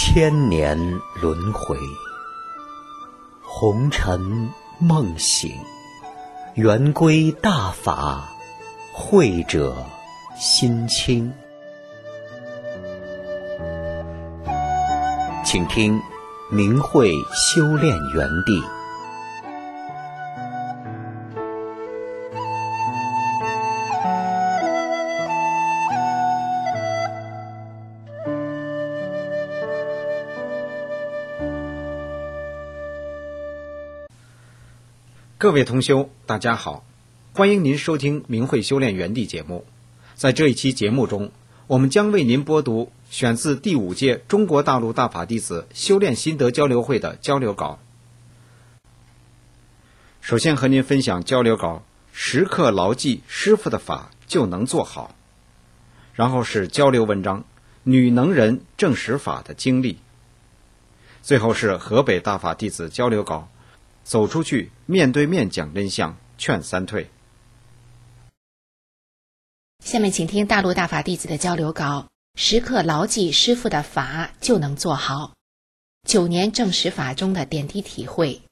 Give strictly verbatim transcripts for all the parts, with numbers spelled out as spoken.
千年轮回，红尘梦醒，圆归大法，慧者心清。请听明慧修炼园地。 各位同修，大家好，欢迎您收听明慧修炼园地节目。在这一期节目中，我们将为您播读选自第五届中国大陆大法弟子修炼心得交流会的交流稿。首先和您分享交流稿，时刻牢记师父的法就能做好。然后是交流文章，女能人证实法的经历。最后是河北大法弟子交流稿，走出去面对面讲真相，劝三退。 下面请听大陆大法弟子的交流稿，时刻牢记师父的法就能做好。九年证实法中的点滴体会。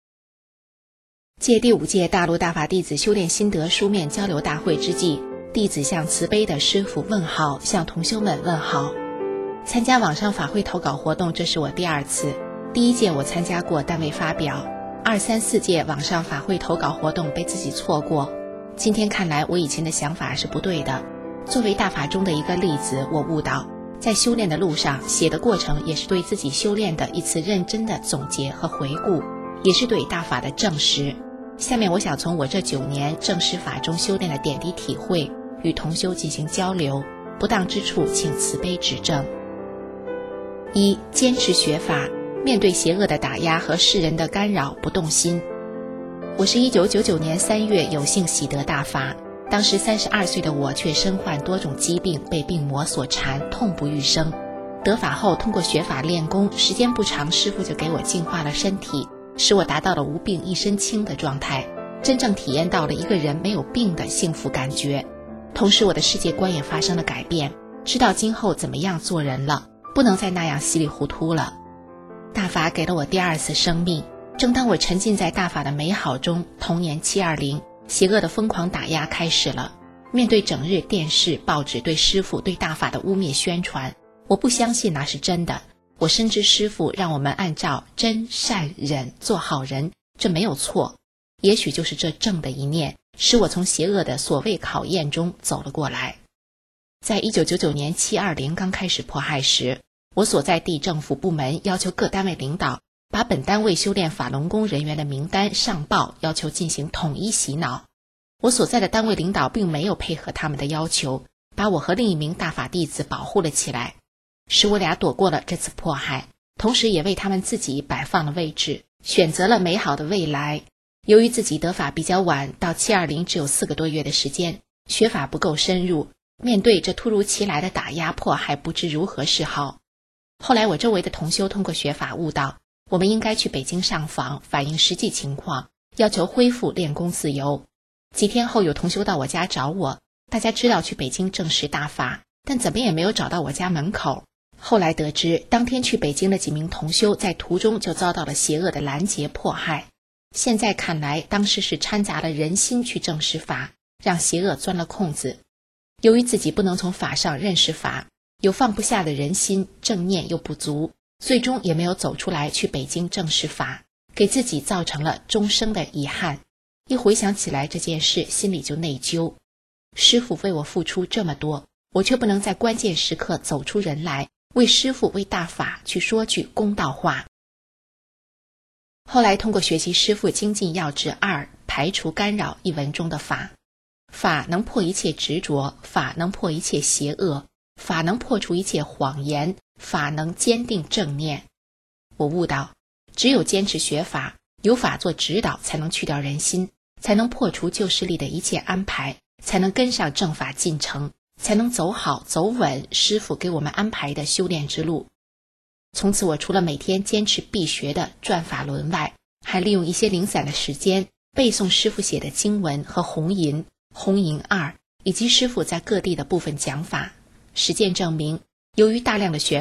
借第五届大陆大法弟子修炼心得书面交流大会之际，弟子向慈悲的师父问好，向同修们问好。参加网上法会投稿活动，这是我第二次。第一届我参加过，但未发表。二三四届网上法会投稿活动被自己错过。今天看来，我以前的想法是不对的。作为大法中的一个例子，我悟到，在修炼的路上，写的过程也是对自己修炼的一次认真的总结和回顾，也是对大法的证实。下面我想从我这九年证实法中修炼的点滴体会，与同修进行交流，不当之处请慈悲指正。一、坚持学法，面对邪恶的打压和世人的干扰不动心。我是一九九九年三月有幸喜得大法，当时三十二岁的我却身患多种疾病，被病魔所缠，痛不欲生。得法后通过学法练功，时间不长，师父就给我净化了身体，使我达到了无病一身轻的状态，真正体验到了一个人没有病的幸福感觉。同时我的世界观也发生了改变，知道今后怎么样做人了，不能再那样稀里糊涂了。大法给了我第二次生命，正当我沉浸在大法的美好中，同年七二零，邪恶的疯狂打压开始了。面对整日电视、报纸对师父、对大法的污蔑宣传，我不相信那是真的。我深知师父让我们按照真善忍做好人，这没有错。也许就是这正的一念，使我从邪恶的所谓考验中走了过来。在一九九九年七二零刚开始迫害时，我所在地政府部门要求各单位领导把本单位修炼法轮功人员的名单上报，要求进行统一洗脑。我所在的单位领导并没有配合他们的要求，把我和另一名大法弟子保护了起来，使我俩躲过了这次迫害，同时也为他们自己摆放了位置，选择了美好的未来。由于自己得法比较晚，到七二零只有四个多月的时间，学法不够深入，面对这突如其来的打压迫害，不知如何是好。后来我周围的同修通过学法悟道，我们应该去北京上访，反映实际情况，要求恢复练功自由。几天后有同修到我家找我，大家知道去北京证实大法，但怎么也没有找到我家门口。后来得知，当天去北京的几名同修在途中就遭到了邪恶的拦截迫害。现在看来，当时是掺杂了人心去证实法，让邪恶钻了空子。由于自己不能从法上认识法，有放不下的人心，正念又不足，最终也没有走出来去北京证实法，给自己造成了终生的遗憾。一回想起来这件事，心里就内疚。师父为我付出这么多，我却不能在关键时刻走出人来，为师父为大法去说句公道话。后来通过学习师父精进要旨二排除干扰一文中的法，法能破一切执着，法能破一切邪恶，法能破除一切谎言，法能坚定正念。我悟到，只有坚持学法，有法做指导，才能去掉人心，才能破除旧势力的一切安排，才能跟上正法进程，才能走好走稳师父给我们安排的修炼之路。从此我除了每天坚持必学的转法轮外，还利用一些零散的时间背诵师父写的经文和红吟、红吟二以及师父在各地的部分讲法。实践证明，由于大量的学法，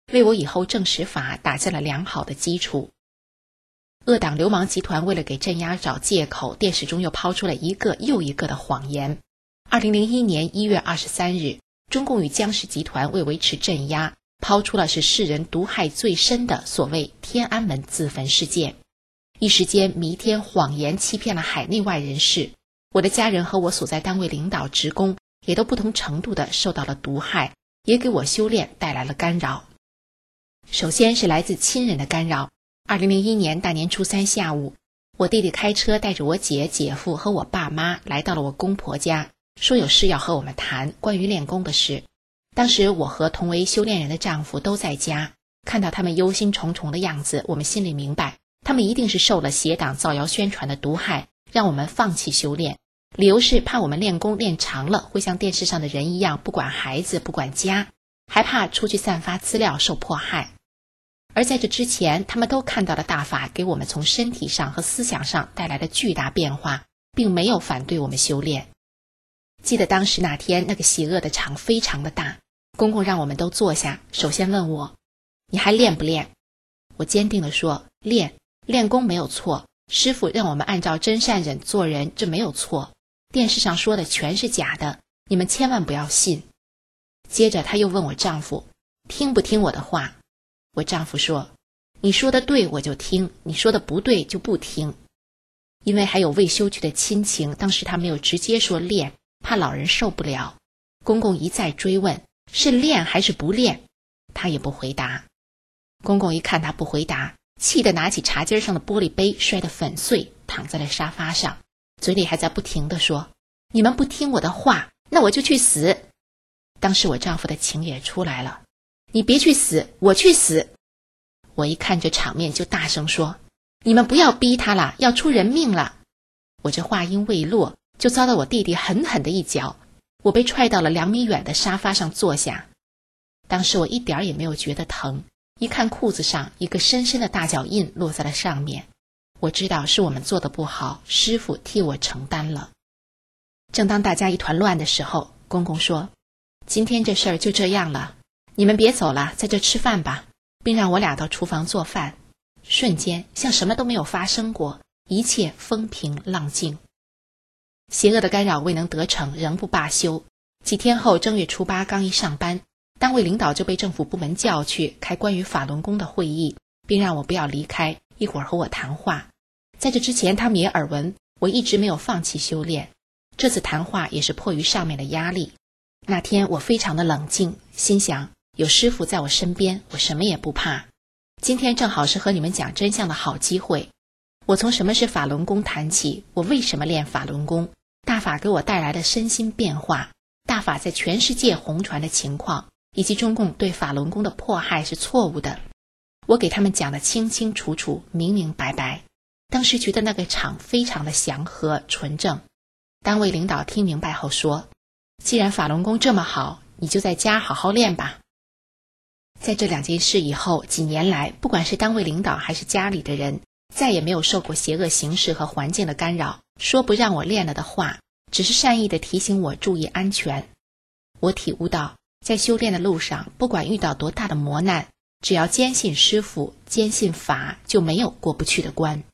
为我以后正实法打下了良好的基础。恶党流氓集团为了给镇压找借口，电视中又抛出了一个又一个的谎言。二零零一年一月二十三日，中共与江氏集团为维持镇压，抛出了使世人毒害最深的所谓天安门自焚事件。一时间弥天谎言欺骗了海内外人士，我的家人和我所在单位领导职工也都不同程度地受到了毒害，也给我修炼带来了干扰。首先是来自亲人的干扰。二零零一年大年初三下午，我弟弟开车带着我姐、姐夫和我爸妈来到了我公婆家，说有事要和我们谈关于练功的事。当时我和同为修炼人的丈夫都在家，看到他们忧心忡忡的样子，我们心里明白，他们一定是受了邪党造谣宣传的毒害，让我们放弃修炼。理由是怕我们练功练长了会像电视上的人一样不管孩子不管家，还怕出去散发资料受迫害。而在这之前，他们都看到了大法给我们从身体上和思想上带来的巨大变化，并没有反对我们修炼。记得当时那天那个邪恶的场非常的大，公公让我们都坐下，首先问我，你还练不练？我坚定地说，练，练功没有错，师父让我们按照真善忍做人，这没有错，电视上说的全是假的，你们千万不要信。接着他又问我丈夫，听不听我的话？我丈夫说，你说的对我就听，你说的不对就不听。因为还有未修去的亲情，当时他没有直接说练，怕老人受不了。公公一再追问，是练还是不练？他也不回答。公公一看他不回答，气得拿起茶几上的玻璃杯摔得粉碎，躺在了沙发上，嘴里还在不停地说，你们不听我的话，那我就去死。当时我丈夫的情也出来了，你别去死，我去死。我一看这场面就大声说，你们不要逼他了，要出人命了。我这话音未落，就遭到我弟弟狠狠的一脚，我被踹到了两米远的沙发上坐下。当时我一点也没有觉得疼，一看裤子上一个深深的大脚印落在了上面，我知道是我们做的不好，师父替我承担了。正当大家一团乱的时候，公公说，今天这事儿就这样了，你们别走了，在这吃饭吧，并让我俩到厨房做饭。瞬间像什么都没有发生过，一切风平浪静。邪恶的干扰未能得逞，仍不罢休。几天后，正月初八刚一上班，单位领导就被政府部门叫去开关于法轮功的会议，并让我不要离开，一会儿和我谈话。在这之前，他们也耳闻我一直没有放弃修炼，这次谈话也是迫于上面的压力。那天我非常的冷静，心想有师父在我身边，我什么也不怕。今天正好是和你们讲真相的好机会。我从什么是法轮功谈起，我为什么练法轮功，大法给我带来的身心变化，大法在全世界红传的情况，以及中共对法轮功的迫害是错误的。我给他们讲得清清楚楚，明明白白。当时觉得那个场非常的祥和纯正。单位领导听明白后说，既然法轮功这么好，你就在家好好练吧。在这两件事以后，几年来，不管是单位领导还是家里的人，再也没有受过邪恶形势和环境的干扰，说不让我练了的话，只是善意地提醒我注意安全。我体悟到，在修炼的路上，不管遇到多大的磨难，只要坚信师父，坚信法，就没有过不去的关。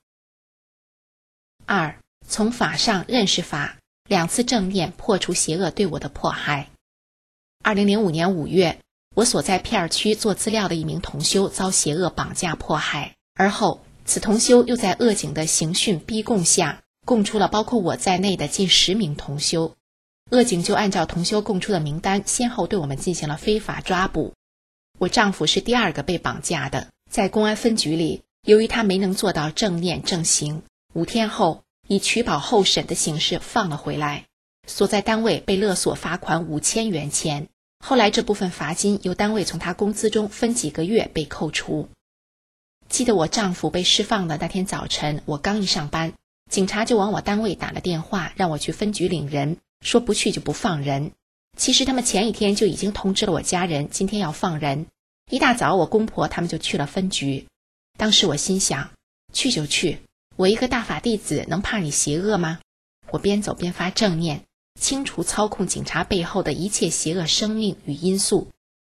二，从法上认识法，两次正念破除邪恶对我的迫害。二零零五年五月，我所在片区做资料的一名同修遭邪恶绑架迫害，而后此同修又在恶警的刑讯逼供下，供出了包括我在内的近十名同修。恶警就按照同修供出的名单，先后对我们进行了非法抓捕。我丈夫是第二个被绑架的，在公安分局里，由于他没能做到正念正行，五天后以取保候审的形式放了回来，所在单位被勒索罚款五千元钱。后来这部分罚金由单位从他工资中分几个月被扣除。记得我丈夫被释放的那天早晨，我刚一上班，警察就往我单位打了电话，让我去分局领人，说不去就不放人。其实他们前一天就已经通知了我家人，今天要放人。一大早我公婆他们就去了分局。当时我心想，去就去，我一个大法弟子能怕你邪恶吗？我边走边发正念，清除操控警察背后的一切邪恶生命与因素，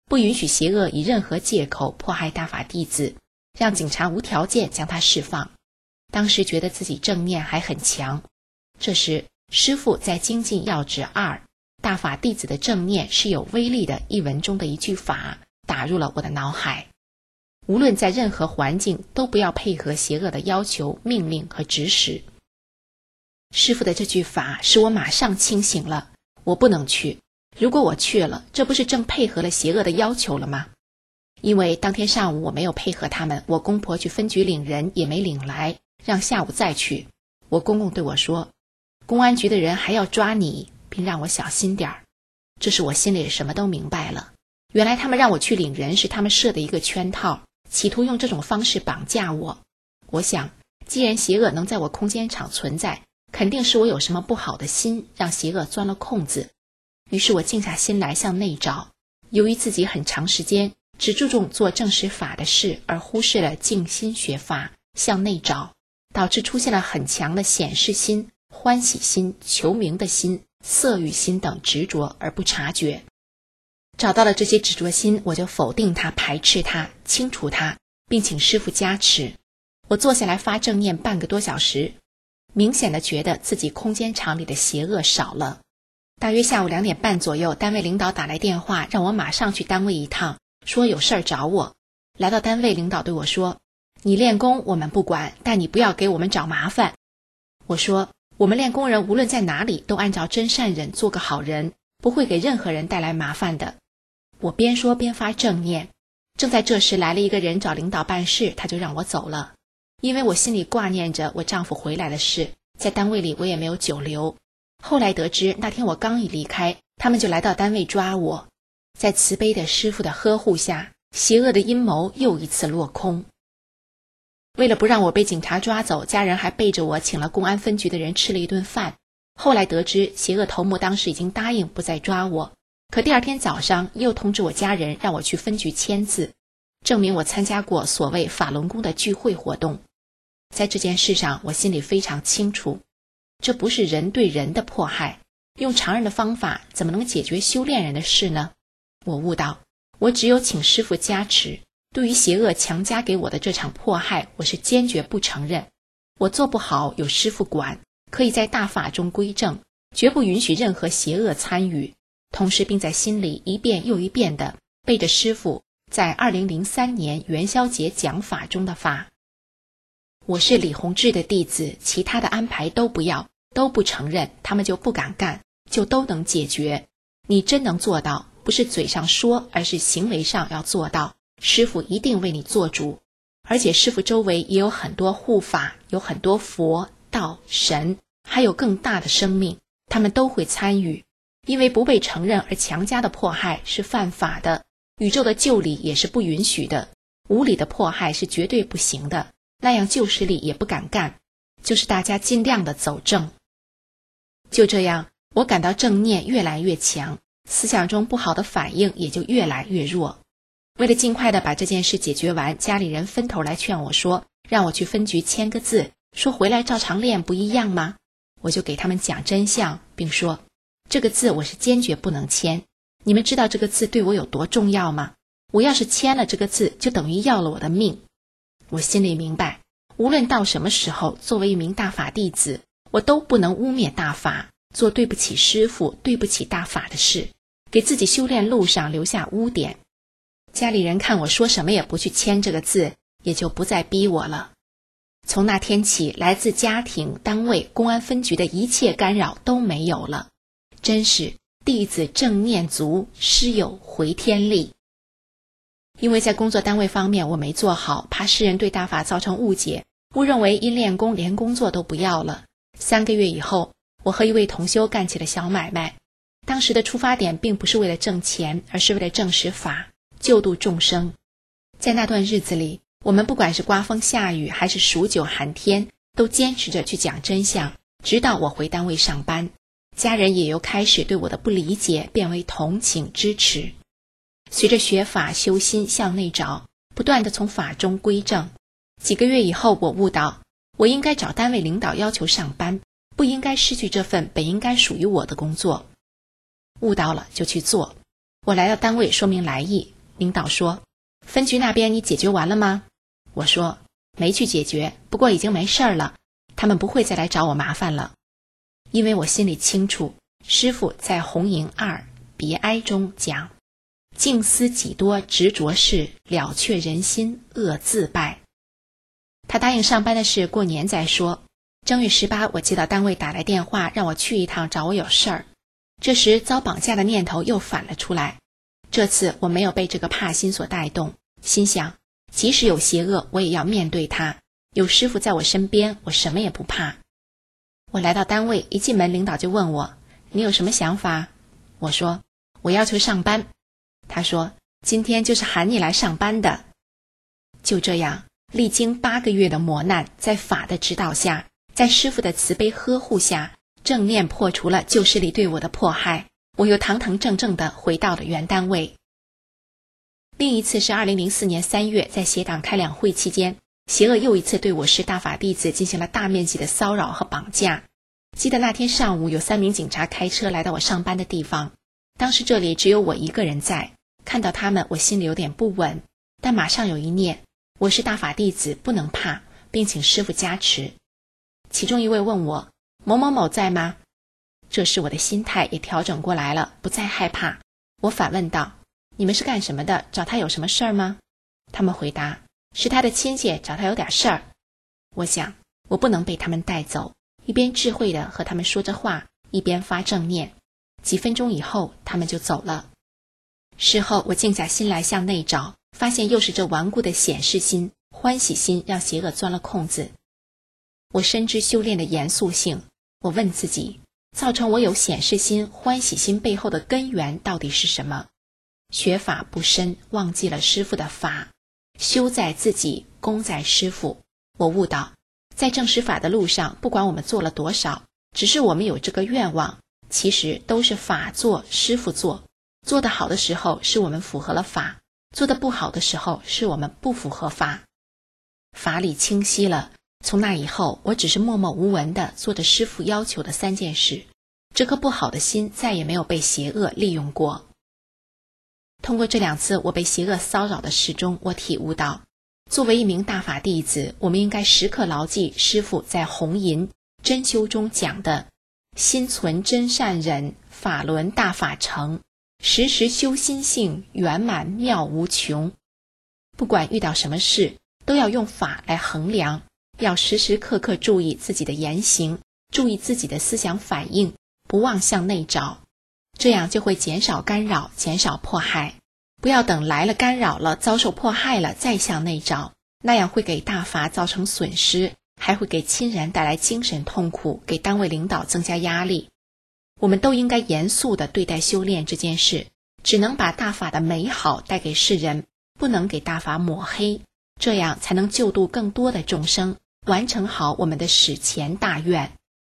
不允许邪恶以任何借口迫害大法弟子，让警察无条件将他释放。当时觉得自己正念还很强。这时师父在精进要旨二大法弟子的正念是有威力的一文中的一句法打入了我的脑海，无论在任何环境都不要配合邪恶的要求、命令和指使。师父的这句法使我马上清醒了，我不能去，如果我去了，这不是正配合了邪恶的要求了吗？因为当天上午我没有配合他们，我公婆去分局领人也没领来，让下午再去。我公公对我说，公安局的人还要抓你，并让我小心点儿。这时我心里什么都明白了，原来他们让我去领人是他们设的一个圈套，企图用这种方式绑架我。我想，既然邪恶能在我空间场存在，肯定是我有什么不好的心，让邪恶钻了空子。于是我静下心来向内找，由于自己很长时间只注重做正实法的事，而忽视了静心学法，向内找，导致出现了很强的显示心、欢喜心、求名的心、色欲心等执着而不察觉。找到了这些执着心，我就否定它、排斥它、清除它，并请师父加持。我坐下来发正念半个多小时，明显的觉得自己空间场里的邪恶少了。大约下午两点半左右，单位领导打来电话，让我马上去单位一趟，说有事儿找我。来到单位，领导对我说，你练功我们不管，但你不要给我们找麻烦。我说，我们练功人无论在哪里都按照真善忍做个好人，不会给任何人带来麻烦的。我边说边发正念。正在这时来了一个人找领导办事，他就让我走了。因为我心里挂念着我丈夫回来的事，在单位里我也没有久留。后来得知那天我刚一离开，他们就来到单位抓我。在慈悲的师父的呵护下，邪恶的阴谋又一次落空。为了不让我被警察抓走，家人还背着我请了公安分局的人吃了一顿饭。后来得知邪恶头目当时已经答应不再抓我，可第二天早上又通知我家人让我去分局签字，证明我参加过所谓法轮功的聚会活动。在这件事上我心里非常清楚，这不是人对人的迫害，用常人的方法怎么能解决修炼人的事呢？我悟到，我只有请师父加持，对于邪恶强加给我的这场迫害，我是坚决不承认。我做不好有师父管，可以在大法中归正，绝不允许任何邪恶参与，同时并在心里一遍又一遍地背着师父在二零零三年元宵节讲法中的法。我是李洪志的弟子，其他的安排都不要，都不承认，他们就不敢干，就都能解决。你真能做到，不是嘴上说，而是行为上要做到，师父一定为你做主。而且师父周围也有很多护法，有很多佛、道、神，还有更大的生命，他们都会参与。因为不被承认而强加的迫害是犯法的，宇宙的救理也是不允许的，无理的迫害是绝对不行的，那样旧势力也不敢干，就是大家尽量的走正。就这样，我感到正念越来越强，思想中不好的反应也就越来越弱。为了尽快的把这件事解决完，家里人分头来劝我说，让我去分局签个字，说回来照常练不一样吗？我就给他们讲真相，并说，这个字我是坚决不能签，你们知道这个字对我有多重要吗？我要是签了这个字，就等于要了我的命。我心里明白，无论到什么时候，作为一名大法弟子，我都不能污蔑大法，做对不起师父、对不起大法的事，给自己修炼路上留下污点。家里人看我说什么也不去签这个字，也就不再逼我了。从那天起，来自家庭、单位、公安分局的一切干扰都没有了。真是弟子正念足，师有回天力。因为在工作单位方面我没做好，怕世人对大法造成误解，误认为因练功连工作都不要了。三个月以后，我和一位同修干起了小买卖。当时的出发点并不是为了挣钱，而是为了证实法，救度众生。在那段日子里，我们不管是刮风下雨还是数九寒天，都坚持着去讲真相，直到我回单位上班。家人也由开始对我的不理解变为同情支持。随着学法修心向内找，不断地从法中归正。几个月以后，我悟到我应该找单位领导要求上班，不应该失去这份本应该属于我的工作。悟到了就去做。我来到单位说明来意， 领导说，分局那边你解决完了吗？我说，没去解决，不过已经没事儿了，他们不会再来找我麻烦了。因为我心里清楚，师父在红营二别哀中讲，静思己多执着事，了却人心恶自败。他答应上班的事过年再说。正月十八，我接到单位打来电话，让我去一趟，找我有事儿。这时遭绑架的念头又反了出来。这次我没有被这个怕心所带动，心想即使有邪恶，我也要面对它。有师父在我身边，我什么也不怕。我来到单位，一进门领导就问我，你有什么想法？我说，我要求上班。他说，今天就是喊你来上班的。就这样，历经八个月的磨难，在法的指导下，在师父的慈悲呵护下，正念破除了旧势力对我的迫害，我又堂堂正正地回到了原单位。另一次是二零零四年三月，在协党开两会期间，邪恶又一次对我市大法弟子进行了大面积的骚扰和绑架。记得那天上午，有三名警察开车来到我上班的地方，当时这里只有我一个人在，看到他们我心里有点不稳，但马上有一念，我是大法弟子，不能怕，并请师父加持。其中一位问我，某某某在吗？这时我的心态也调整过来了，不再害怕。我反问道，你们是干什么的？找他有什么事儿吗？他们回答，是他的亲戚，找他有点事儿。我想，我不能被他们带走，一边智慧地和他们说着话，一边发正念。几分钟以后，他们就走了。事后我静下心来向内找，发现又是这顽固的显示心、欢喜心让邪恶钻了空子。我深知修炼的严肃性，我问自己，造成我有显示心、欢喜心背后的根源到底是什么？学法不深，忘记了师父的法，修在自己，功在师父。我悟到，在正实法的路上，不管我们做了多少，只是我们有这个愿望，其实都是法做，师父做。做得好的时候是我们符合了法，做得不好的时候是我们不符合法。法理清晰了，从那以后，我只是默默无闻地做着师父要求的三件事，这颗不好的心再也没有被邪恶利用过。通过这两次我被邪恶骚扰的事中，我体悟到，作为一名大法弟子，我们应该时刻牢记师父在红银真修中讲的，心存真善忍，法轮大法成，时时修心性，圆满妙无穷。不管遇到什么事，都要用法来衡量，要时时刻刻注意自己的言行，注意自己的思想反应，不忘向内找，这样就会减少干扰，减少迫害。不要等来了干扰了，遭受迫害了再向内找，那样会给大法造成损失，还会给亲人带来精神痛苦，给单位领导增加压力。我们都应该严肃地对待修炼这件事，只能把大法的美好带给世人，不能给大法抹黑，这样才能救度更多的众生，完成好我们的史前大愿。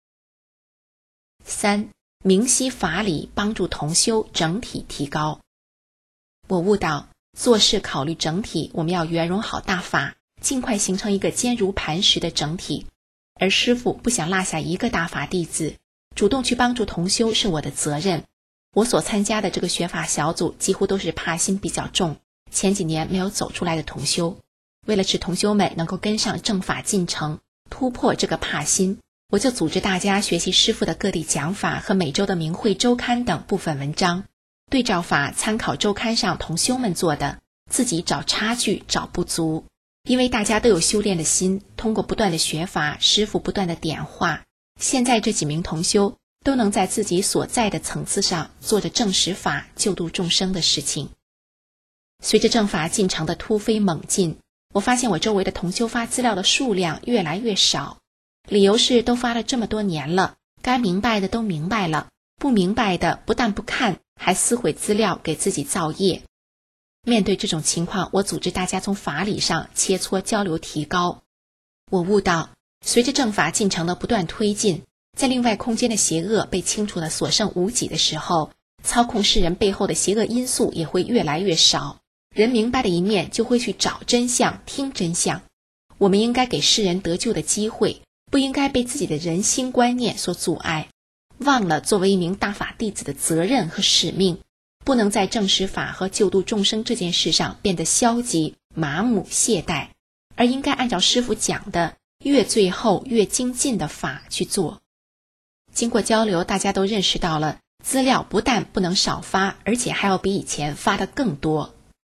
三、明晰法理，帮助同修整体提高。我悟到，做事考虑整体，我们要圆融好大法，尽快形成一个坚如磐石的整体。而师父不想落下一个大法弟子，主动去帮助同修是我的责任。我所参加的这个学法小组几乎都是怕心比较重，前几年没有走出来的同修。为了使同修们能够跟上正法进程，突破这个怕心，我就组织大家学习师父的各地讲法和每周的明慧周刊等部分文章，对照法参考周刊上同修们做的，自己找差距，找不足。因为大家都有修炼的心，通过不断的学法，师父不断的点化，现在这几名同修都能在自己所在的层次上做着正实法救度众生的事情。随着正法进程的突飞猛进，我发现我周围的同修发资料的数量越来越少，理由是都发了这么多年了，该明白的都明白了，不明白的不但不看，还撕毁资料给自己造业。面对这种情况，我组织大家从法理上切磋交流提高。我悟到，随着正法进程的不断推进，在另外空间的邪恶被清除的所剩无几的时候，操控世人背后的邪恶因素也会越来越少，人明白的一面就会去找真相，听真相。我们应该给世人得救的机会，不应该被自己的人心观念所阻碍，忘了作为一名大法弟子的责任和使命， 不能在证实法和救度众生这件事上变得消极、麻木、懈怠，而应该按照师父讲的越最后越精进的法去做。经过交流，大家都认识到了资料不但不能少发，而且还要比以前发的更多。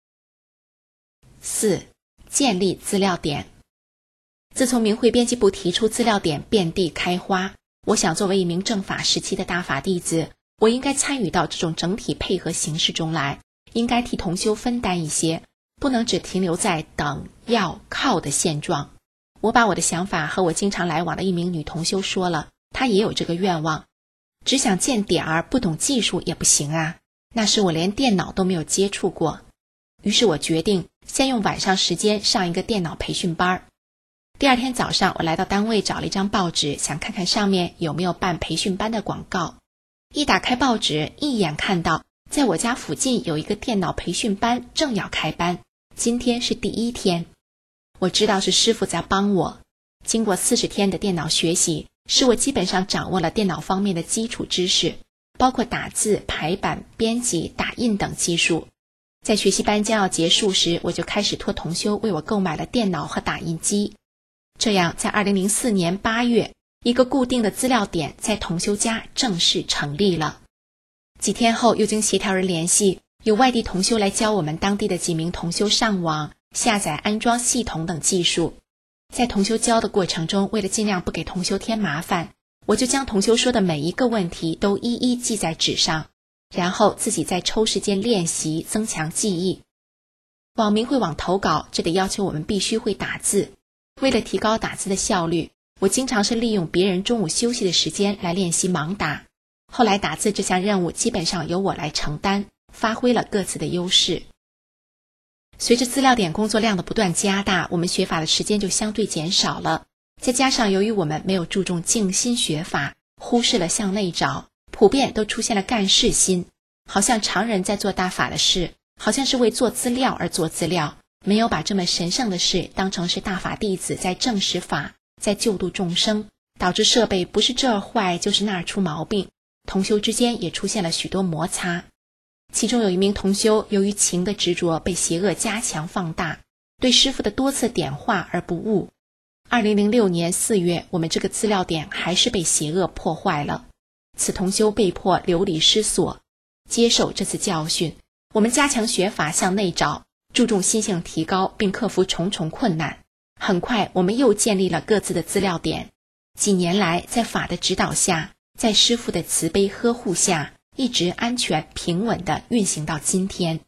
四、建立资料点。自从明慧编辑部提出资料点遍地开花，我想作为一名正法时期的大法弟子，我应该参与到这种整体配合形式中来，应该替同修分担一些，不能只停留在等、要、靠的现状。我把我的想法和我经常来往的一名女同修说了，她也有这个愿望，只想见点儿，不懂技术也不行啊，那时我连电脑都没有接触过。于是我决定先用晚上时间上一个电脑培训班。第二天早上，我来到单位找了一张报纸，想看看上面有没有办培训班的广告。一打开报纸，一眼看到在我家附近有一个电脑培训班正要开班，今天是第一天。我知道是师父在帮我，经过四十天的电脑学习，使我基本上掌握了电脑方面的基础知识，包括打字、排版、编辑、打印等技术。在学习班将要结束时，我就开始托同修为我购买了电脑和打印机。这样，在二零零四年八月，一个固定的资料点在同修家正式成立了。几天后，又经协调人联系，有外地同修来教我们当地的几名同修上网、下载、安装系统等技术。在同修教的过程中，为了尽量不给同修添麻烦，我就将同修说的每一个问题都一一记在纸上，然后自己再抽时间练习，增强记忆。往明慧网投稿，这得要求我们必须会打字。为了提高打字的效率，我经常是利用别人中午休息的时间来练习盲打。后来打字这项任务基本上由我来承担，发挥了各自的优势。随着资料点工作量的不断加大，我们学法的时间就相对减少了。再加上由于我们没有注重静心学法，忽视了向内找，普遍都出现了干事心，好像常人在做大法的事，好像是为做资料而做资料，没有把这么神圣的事当成是大法弟子在证实法，在救度众生，导致设备不是这儿坏就是那儿出毛病，同修之间也出现了许多摩擦。其中有一名同修由于情的执着被邪恶加强放大，对师父的多次点化而不悟。二零零六年四月，我们这个资料点还是被邪恶破坏了，此同修被迫流离失所。接受这次教训，我们加强学法向内找，注重心性提高，并克服重重困难。很快我们又建立了各自的资料点，几年来在法的指导下，在师父的慈悲呵护下，一直安全平稳地运行到今天。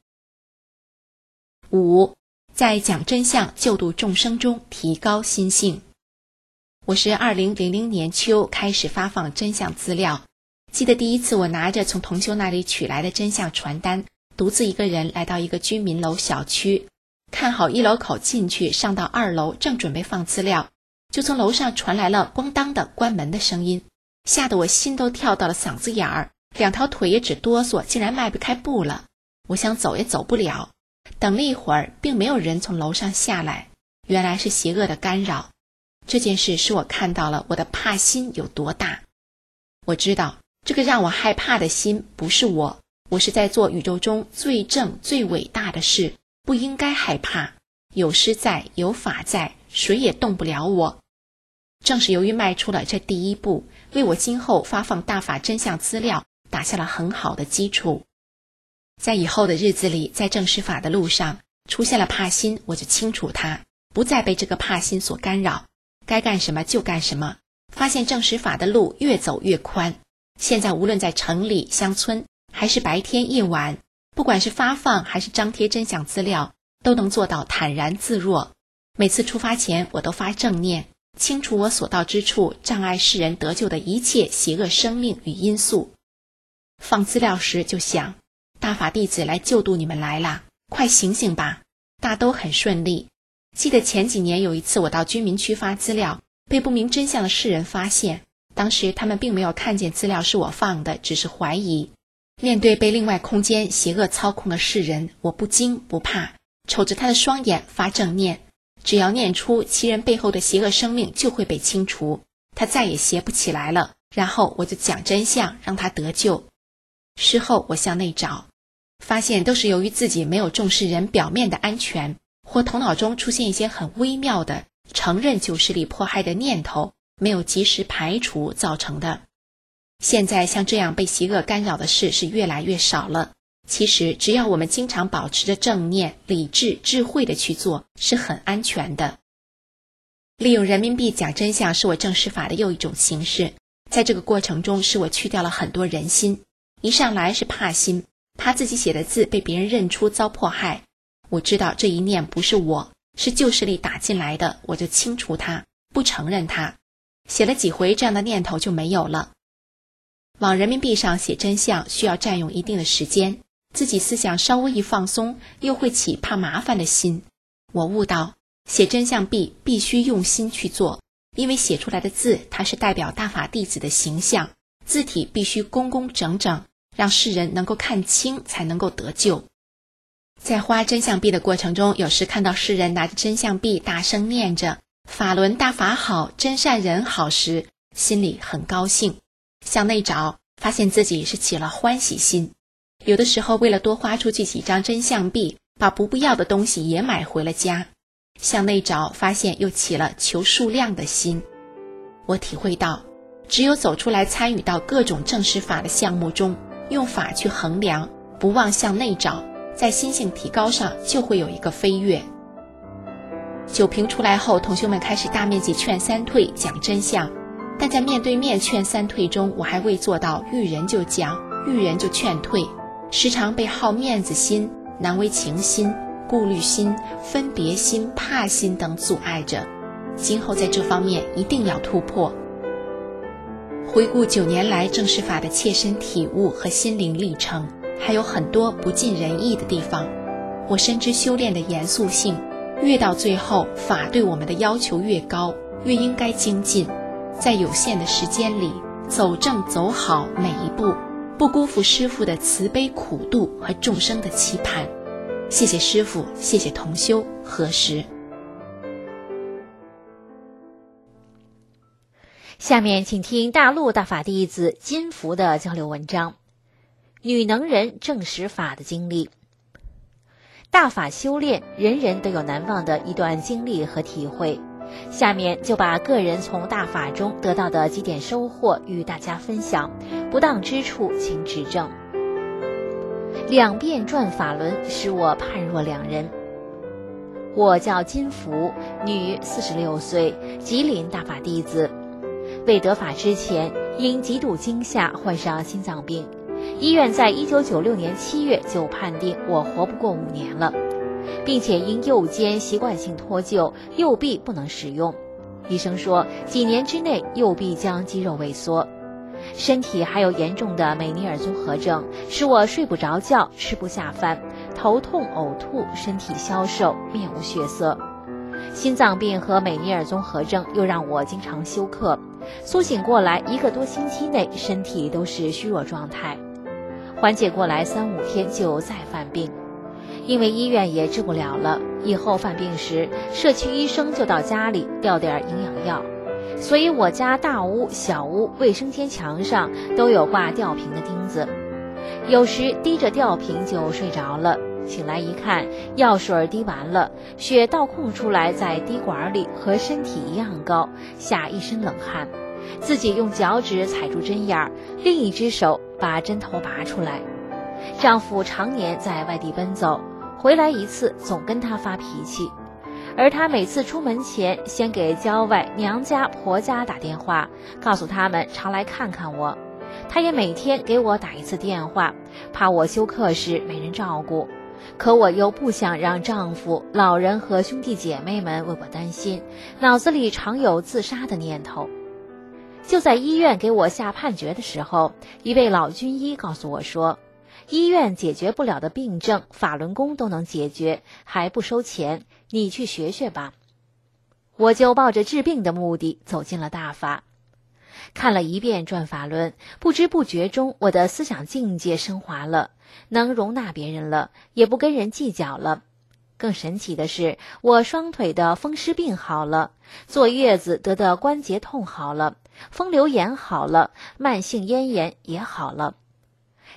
五，在讲真相救度众生中提高心性。我是二零零零年秋开始发放真相资料，记得第一次我拿着从同修那里取来的真相传单，独自一个人来到一个居民楼小区，看好一楼口进去，上到二楼，正准备放资料，就从楼上传来了咣当的关门的声音，吓得我心都跳到了嗓子眼儿，两条腿也直哆嗦，竟然迈不开步了。我想走也走不了，等了一会儿，并没有人从楼上下来，原来是邪恶的干扰。这件事使我看到了我的怕心有多大。我知道这个让我害怕的心不是我，我是在做宇宙中最正最伟大的事，不应该害怕。有师在，有法在，谁也动不了我。正是由于迈出了这第一步，为我今后发放大法真相资料打下了很好的基础。在以后的日子里，在证实法的路上出现了怕心，我就清楚它，不再被这个怕心所干扰，该干什么就干什么。发现证实法的路越走越宽，现在无论在城里、乡村，还是白天夜晚，不管是发放还是张贴真相资料，都能做到坦然自若。每次出发前，我都发正念，清除我所到之处障碍世人得救的一切邪恶生命与因素。放资料时就想，大法弟子来救度你们来啦，快醒醒吧！大都很顺利。记得前几年有一次我到居民区发资料，被不明真相的世人发现，当时他们并没有看见资料是我放的，只是怀疑。面对被另外空间邪恶操控的世人，我不惊不怕，瞅着他的双眼发正念，只要念出其人背后的邪恶生命就会被清除，他再也邪不起来了，然后我就讲真相，让他得救。事后我向内找， 发现都是由于自己没有重视人表面的安全，或头脑中出现一些很微妙的承认旧势力迫害的念头，没有及时排除造成的。现在像这样被邪恶干扰的事是越来越少了。其实只要我们经常保持着正念、理智、智慧的去做，是很安全的。利用人民币讲真相是我证实法的又一种形式，在这个过程中使我去掉了很多人心。一上来是怕心，怕自己写的字被别人认出遭迫害。我知道这一念不是我，是旧势力打进来的，我就清除它，不承认它。写了几回这样的念头就没有了。往人民币上写真相需要占用一定的时间，自己思想稍微一放松，又会起怕麻烦的心。我悟到，写真相币必须用心去做，因为写出来的字它是代表大法弟子的形象，字体必须工工整整，让世人能够看清，才能够得救。在花真相币的过程中，有时看到世人拿着真相币大声念着法轮大法好，真善人好时，心里很高兴，向内找，发现自己是起了欢喜心。有的时候为了多花出去几张真相币，把不必要的东西也买回了家，向内找，发现又起了求数量的心。我体会到，只有走出来参与到各种证实法的项目中，用法去衡量，不忘向内找，在心性提高上就会有一个飞跃。酒瓶出来后，同学们开始大面积劝三退，讲真相，但在面对面劝三退中，我还未做到遇人就讲，遇人就劝退，时常被好面子心、难为情心、顾虑心、分别心、怕心等阻碍着。今后在这方面一定要突破。回顾九年来证实法的切身体悟和心灵历程，还有很多不尽人意的地方。我深知修炼的严肃性，越到最后，法对我们的要求越高，越应该精进。在有限的时间里，走正走好每一步，不辜负师父的慈悲苦度和众生的期盼。谢谢师父，谢谢同修，何时。 下面请听大陆大法弟子金福的交流文章：女能人证实法的经历。大法修炼，人人都有难忘的一段经历和体会。下面就把个人从大法中得到的几点收获与大家分享，不当之处请指正。两遍转法轮，使我判若两人。我叫金福，女，四十六岁，吉林大法弟子。未得法之前，因极度惊吓患上心脏病，医院在一九九六年七月就判定我活不过五年了，并且因右肩习惯性脱臼，右臂不能使用。医生说几年之内右臂将肌肉萎缩，身体还有严重的美尼尔综合症，使我睡不着觉，吃不下饭，头痛呕吐，身体消瘦，面无血色。心脏病和美尼尔综合症又让我经常休克，苏醒过来一个多星期内身体都是虚弱状态，缓解过来三五天就再犯病。因为医院也治不了了，以后犯病时社区医生就到家里吊点营养药，所以我家大屋小屋卫生间墙上都有挂吊瓶的钉子，有时滴着吊瓶就睡着了，醒来一看药水滴完了，血倒空出来在滴管里，和身体一样高，吓一身冷汗，自己用脚趾踩住针眼，另一只手把针头拔出来。丈夫常年在外地奔走，回来一次总跟他发脾气，而他每次出门前先给郊外娘家婆家打电话，告诉他们常来看看我。他也每天给我打一次电话，怕我休克时没人照顾，可我又不想让丈夫、老人和兄弟姐妹们为我担心，脑子里常有自杀的念头。就在医院给我下判决的时候，一位老军医告诉我说，医院解决不了的病症，法轮功都能解决，还不收钱，你去学学吧。我就抱着治病的目的走进了大法。看了一遍转法轮，不知不觉中我的思想境界升华了，能容纳别人了，也不跟人计较了。更神奇的是，我双腿的风湿病好了，坐月子得的关节痛好了，风流炎好了，慢性咽炎也好了。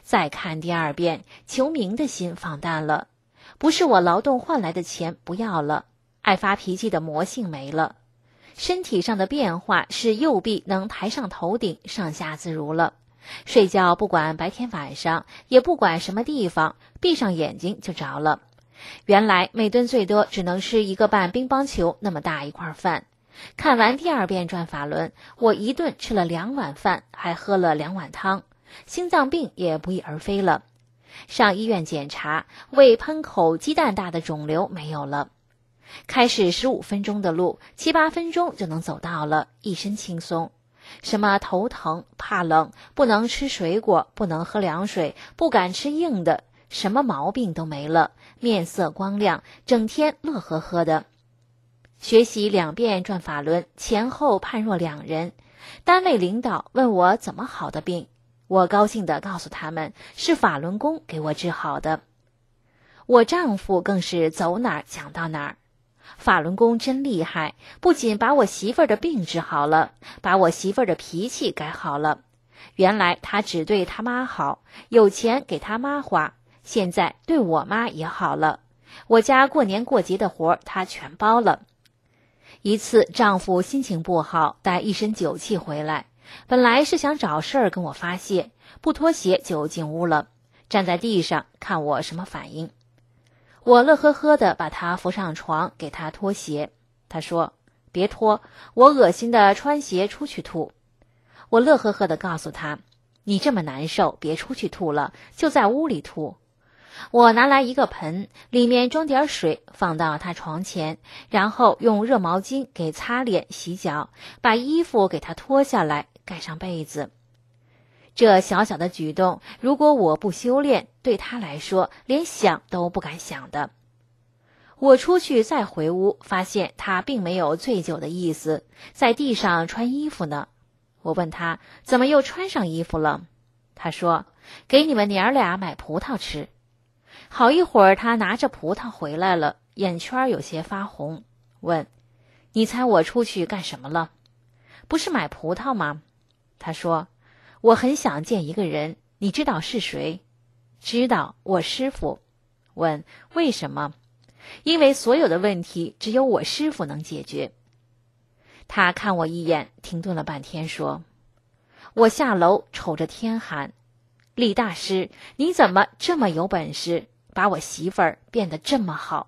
再看第二遍，求名的心放淡了。不是我劳动换来的钱不要了，爱发脾气的魔性没了。身体上的变化是右臂能抬上头顶，上下自如了。睡觉不管白天晚上，也不管什么地方，闭上眼睛就着了。原来每顿最多只能吃一个半乒乓球那么大一块饭。看完第二遍转法轮，我一顿吃了两碗饭，还喝了两碗汤，心脏病也不翼而飞了。上医院检查，胃喷口鸡蛋大的肿瘤没有了。开始十五分钟的路，七八分钟就能走到了，一身轻松。什么头疼、怕冷、不能吃水果、不能喝凉水、不敢吃硬的，什么毛病都没了，面色光亮，整天乐呵呵的。学习两遍转法轮，前后判若两人。单位领导问我怎么好的病，我高兴地告诉他们是法轮功给我治好的。我丈夫更是走哪儿讲到哪儿。法轮功真厉害，不仅把我媳妇儿的病治好了，把我媳妇儿的脾气改好了。原来他只对他妈好，有钱给他妈花，现在对我妈也好了。我家过年过节的活他全包了。一次丈夫心情不好，带一身酒气回来，本来是想找事儿跟我发泄，不脱鞋就进屋了，站在地上看我什么反应。我乐呵呵地把他扶上床，给他脱鞋。他说：“别脱，我恶心的穿鞋出去吐。”我乐呵呵地告诉他：“你这么难受，别出去吐了，就在屋里吐。”我拿来一个盆，里面装点水，放到他床前，然后用热毛巾给擦脸洗脚，把衣服给他脱下来，盖上被子。这小小的举动，如果我不修炼，对他来说连想都不敢想的。我出去再回屋，发现他并没有醉酒的意思，在地上穿衣服呢。我问他怎么又穿上衣服了，他说：“给你们娘俩买葡萄吃。”好一会儿，他拿着葡萄回来了，眼圈有些发红，问：“你猜我出去干什么了？不是买葡萄吗？”他说：“我很想见一个人，你知道是谁？”知道，我师父。问：为什么？因为所有的问题只有我师父能解决。他看我一眼，停顿了半天，说：“我下楼瞅着天喊，李大师，你怎么这么有本事，把我媳妇儿变得这么好？”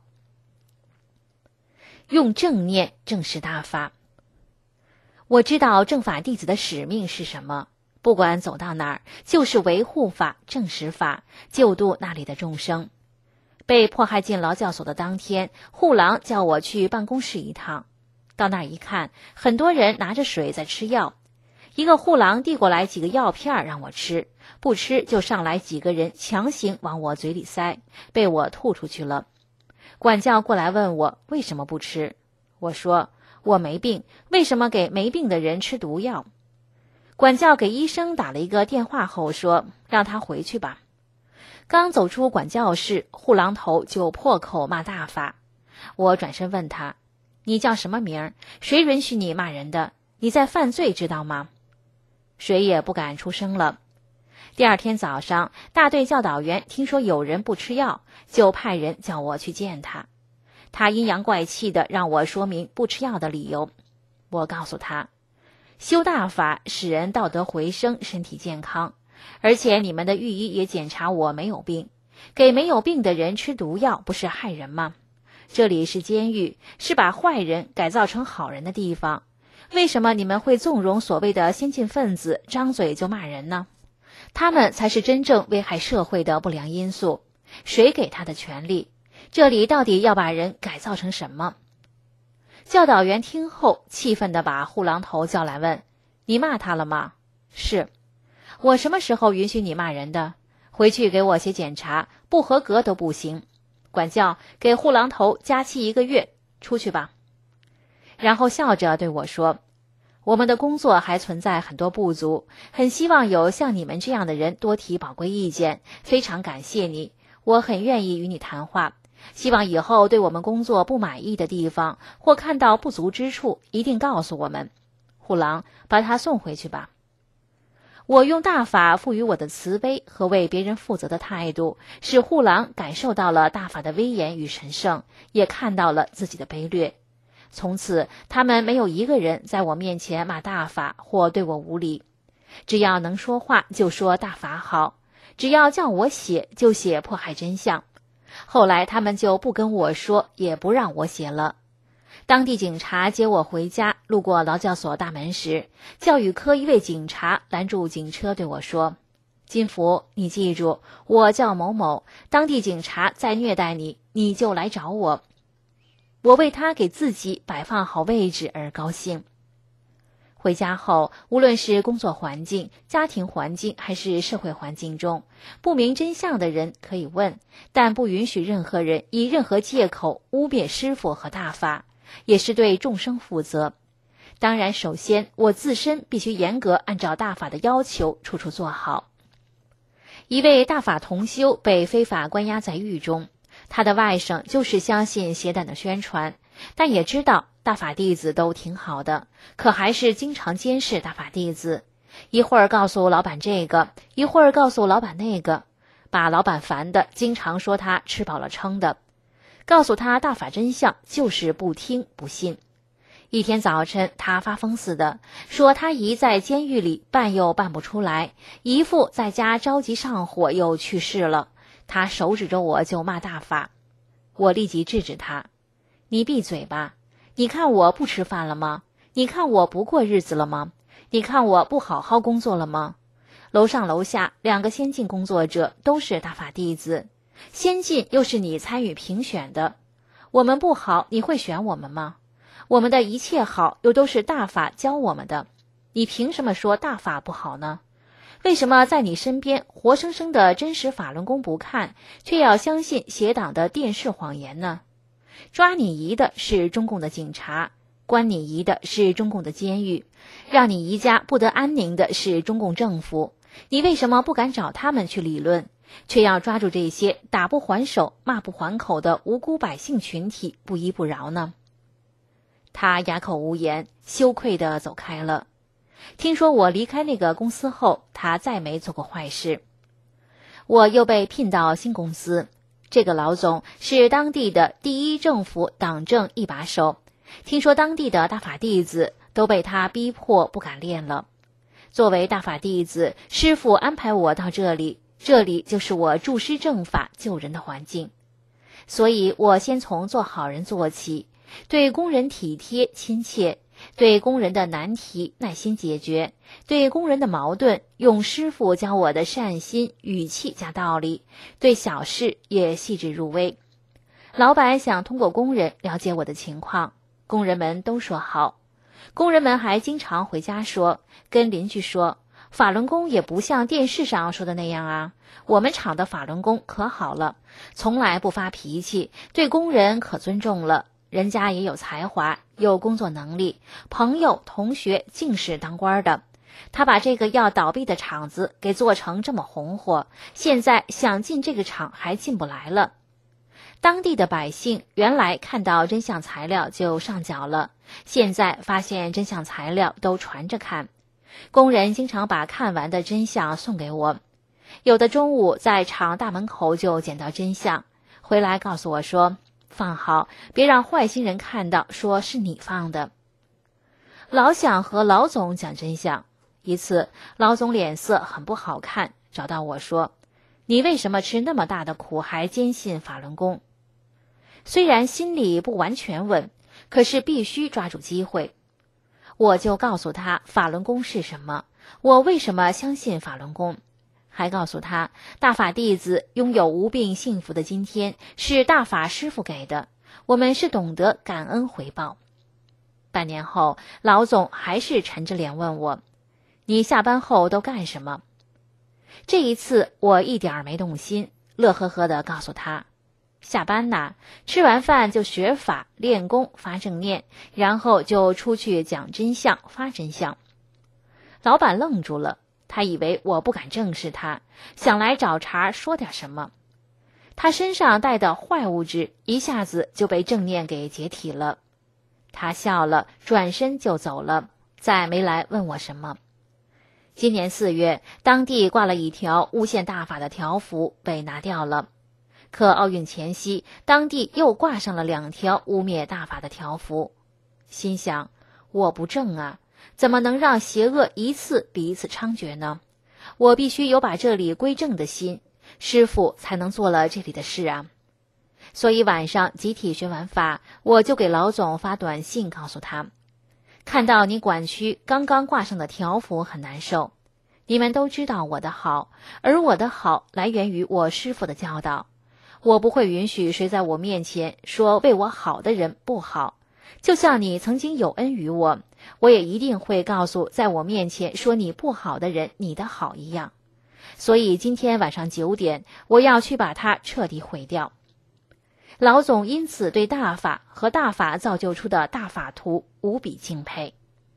用正念正视大法。我知道正法弟子的使命是什么，不管走到哪儿，就是维护法、正实法，救度那里的众生。被迫害进劳教所的当天，护郎叫我去办公室一趟。到那儿一看，很多人拿着水在吃药。一个护郎递过来几个药片让我吃，不吃就上来几个人强行往我嘴里塞，被我吐出去了。管教过来问我为什么不吃，我说我没病，为什么给没病的人吃毒药？管教给医生打了一个电话后说，让他回去吧。刚走出管教室，护郎头就破口骂大法。我转身问他：“你叫什么名？谁允许你骂人的？你在犯罪，知道吗？”谁也不敢出声了。第二天早上，大队教导员听说有人不吃药，就派人叫我去见他。他阴阳怪气的让我说明不吃药的理由。我告诉他，修大法使人道德回升，身体健康，而且你们的御医也检查我没有病，给没有病的人吃毒药不是害人吗？这里是监狱，是把坏人改造成好人的地方，为什么你们会纵容所谓的先进分子张嘴就骂人呢？他们才是真正危害社会的不良因素，谁给他的权利？这里到底要把人改造成什么？教导员听后气愤地把护郎头叫来问：“你骂他了吗？”“是。”“我什么时候允许你骂人的？回去给我写检查，不合格都不行。”管教给护郎头加期一个月，出去吧。然后笑着对我说：“我们的工作还存在很多不足，很希望有像你们这样的人多提宝贵意见，非常感谢你，我很愿意与你谈话。希望以后对我们工作不满意的地方或看到不足之处，一定告诉我们。护郎，把他送回去吧。” 我用大法赋予我的慈悲和为别人负责的态度，使护狼感受到了大法的威严与神圣，也看到了自己的卑劣。从此，他们没有一个人在我面前骂大法或对我无礼。只要能说话，就说大法好；只要叫我写，就写迫害真相。后来，他们就不跟我说，也不让我写了。当地警察接我回家，路过劳教所大门时，教育科一位警察拦住警车对我说：“金福，你记住，我叫某某，当地警察在虐待你，你就来找我。”我为他给自己摆放好位置而高兴。回家后，无论是工作环境、家庭环境还是社会环境中，不明真相的人可以问，但不允许任何人以任何借口污蔑师父和大法，也是对众生负责。当然，首先我自身必须严格按照大法的要求，处处做好。一位大法同修被非法关押在狱中，他的外甥就是相信邪胆的宣传，但也知道大法弟子都挺好的，可还是经常监视大法弟子，一会儿告诉老板这个，一会儿告诉老板那个，把老板烦的经常说他吃饱了撑的，告诉他大法真相就是不听不信。一天早晨，他发疯似的说他姨在监狱里办又办不出来，姨父在家着急上火又去世了，他手指着我就骂大法。我立即制止他：“你闭嘴吧！你看我不吃饭了吗？你看我不过日子了吗？你看我不好好工作了吗？楼上楼下两个先进工作者都是大法弟子，先进又是你参与评选的，我们不好你会选我们吗？我们的一切好又都是大法教我们的，你凭什么说大法不好呢？为什么在你身边活生生的真实法轮功不看，却要相信邪党的电视谎言呢？抓你姨的是中共的警察，关你姨的是中共的监狱，让你姨家不得安宁的是中共政府，你为什么不敢找他们去理论，却要抓住这些打不还手骂不还口的无辜百姓群体不依不饶呢？他哑口无言，羞愧地走开了。听说我离开那个公司后，他再没做过坏事。我又被聘到新公司，这个老总是当地的第一政府党政一把手，听说当地的大法弟子都被他逼迫不敢练了。作为大法弟子，师父安排我到这里，这里就是我助师正法救人的环境。所以我先从做好人做起，对工人体贴亲切，对工人的难题耐心解决，对工人的矛盾用师父教我的善心语气加道理，对小事也细致入微。老板想通过工人了解我的情况，工人们都说好。工人们还经常回家说，跟邻居说，法轮功也不像电视上说的那样啊，我们厂的法轮功可好了，从来不发脾气，对工人可尊重了，人家也有才华，有工作能力，朋友同学尽是当官的，他把这个要倒闭的厂子给做成这么红火，现在想进这个厂还进不来了。当地的百姓原来看到真相材料就上缴了，现在发现真相材料都传着看，工人经常把看完的真相送给我，有的中午在厂大门口就捡到真相，回来告诉我说，放好，别让坏心人看到说是你放的。老想和老总讲真相，一次老总脸色很不好看，找到我说，你为什么吃那么大的苦还坚信法轮功？虽然心里不完全稳，可是必须抓住机会。我就告诉他法轮功是什么，我为什么相信法轮功，还告诉他大法弟子拥有无病幸福的今天是大法师父给的，我们是懂得感恩回报。半年后，老总还是沉着脸问我，你下班后都干什么？这一次我一点没动心，乐呵呵地告诉他，下班呐，吃完饭就学法练功发正念，然后就出去讲真相发真相。老板愣住了，他以为我不敢正视他，想来找茬说点什么。他身上带的坏物质一下子就被正念给解体了。他笑了，转身就走了，再没来问我什么。 今年四月，当地挂了一条诬陷大法的条幅，被拿掉了。可奥运前夕，当地又挂上了两条污蔑大法的条幅。心想，我不正啊，怎么能让邪恶一次比一次猖獗呢？我必须有把这里归正的心，师父才能做了这里的事啊。所以晚上集体学完法，我就给老总发短信告诉他，看到你管区刚刚挂上的条幅很难受。你们都知道我的好，而我的好来源于我师父的教导。我不会允许谁在我面前说为我好的人不好，就像你曾经有恩于我，我也一定会告诉在我面前说你不好的人你的好一样。所以今天晚上九点，我要去把它彻底毁掉。老总因此对大法和大法造就出的大法图无比敬佩。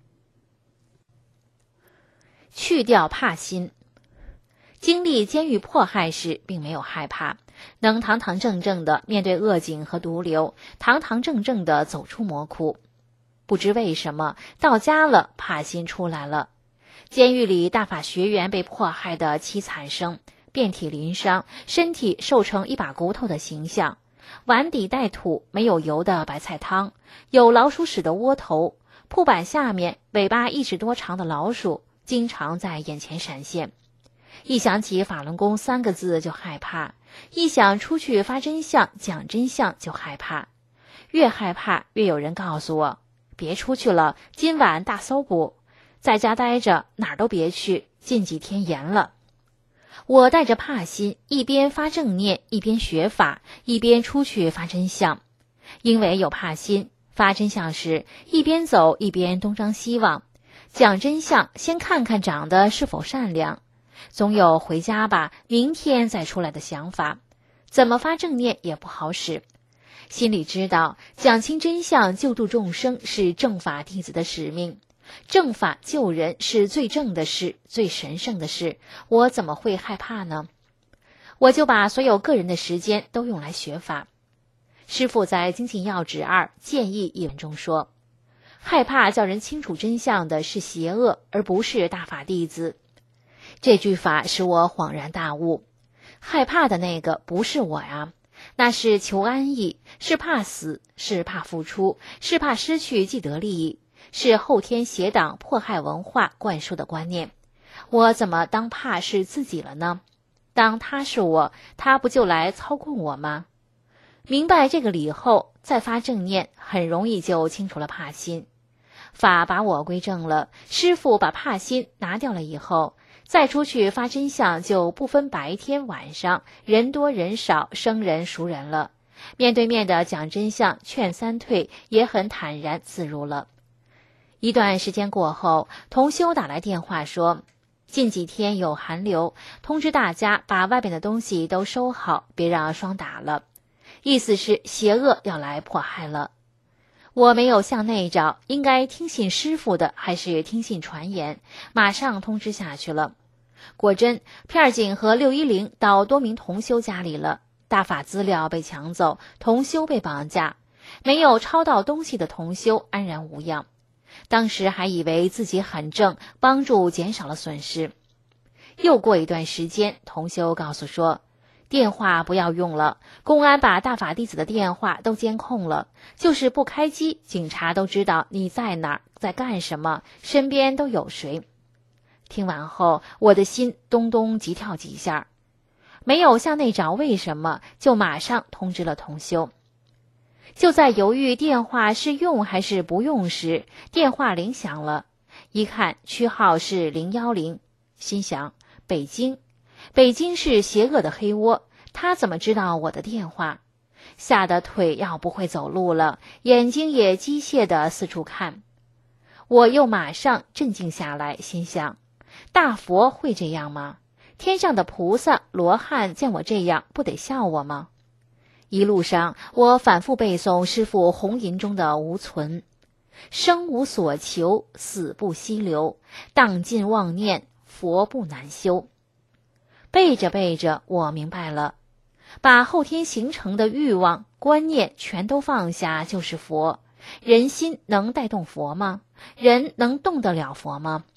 去掉怕心。经历监狱迫害时并没有害怕，能堂堂正正地面对恶警和毒瘤，堂堂正正地走出魔窟。不知为什么，到家了，怕心出来了。监狱里大法学员被迫害的凄惨声，遍体鳞伤，身体瘦成一把骨头的形象，碗底带土没有油的白菜汤，有老鼠屎的窝头，铺板下面尾巴一尺多长的老鼠经常在眼前闪现。一想起法轮功三个字就害怕，一想出去发真相讲真相就害怕，越害怕越有人告诉我，别出去了，今晚大搜捕，在家待着，哪儿都别去，近几天严了。我带着怕心，一边发正念，一边学法，一边出去发真相。因为有怕心，发真相时一边走一边东张西望，讲真相先看看长得是否善良，总有回家吧，明天再出来的想法，怎么发正念也不好使。心里知道讲清真相救度众生是正法弟子的使命，正法救人是最正的事，最神圣的事，我怎么会害怕呢？我就把所有个人的时间都用来学法。师父在《精进要旨二建议》一文中说，害怕叫人清楚真相的是邪恶，而不是大法弟子。这句法使我恍然大悟，害怕的那个不是我呀，那是求安逸，是怕死，是怕付出，是怕失去既得利益，是后天邪党迫害文化灌输的观念。我怎么当怕是自己了呢？当他是我，他不就来操控我吗？明白这个理后，再发正念，很容易就清除了怕心。法把我归正了，师父把怕心拿掉了以后，再出去发真相就不分白天晚上，人多人少，生人熟人了。面对面的讲真相，劝三退，也很坦然自如了。一段时间过后，同修打来电话说，近几天有寒流，通知大家把外边的东西都收好，别让霜打了。意思是邪恶要来迫害了。我没有向内找，应该听信师父的还是听信传言，马上通知下去了。果真，片警和六一零到多名同修家里了，大法资料被抢走，同修被绑架，没有抄到东西的同修安然无恙。当时还以为自己很正，帮助减少了损失。又过一段时间，同修告诉说，电话不要用了，公安把大法弟子的电话都监控了，就是不开机，警察都知道你在哪儿，在干什么，身边都有谁。听完后，我的心咚咚急跳几下，没有向内找为什么，就马上通知了同修。就在犹豫电话是用还是不用时，电话铃响了，一看区号是零一零，心想北京，北京是邪恶的黑窝，他怎么知道我的电话？吓得腿要不会走路了，眼睛也机械地四处看。我又马上镇静下来，心想，大佛会这样吗？天上的菩萨罗汉见我这样，不得笑我吗？一路上，我反复背诵师父红吟中的无存，生无所求，死不息留，荡尽妄念，佛不难修。背着背着，我明白了，把后天形成的欲望、观念全都放下就是佛。人心能带动佛吗？人能动得了佛吗？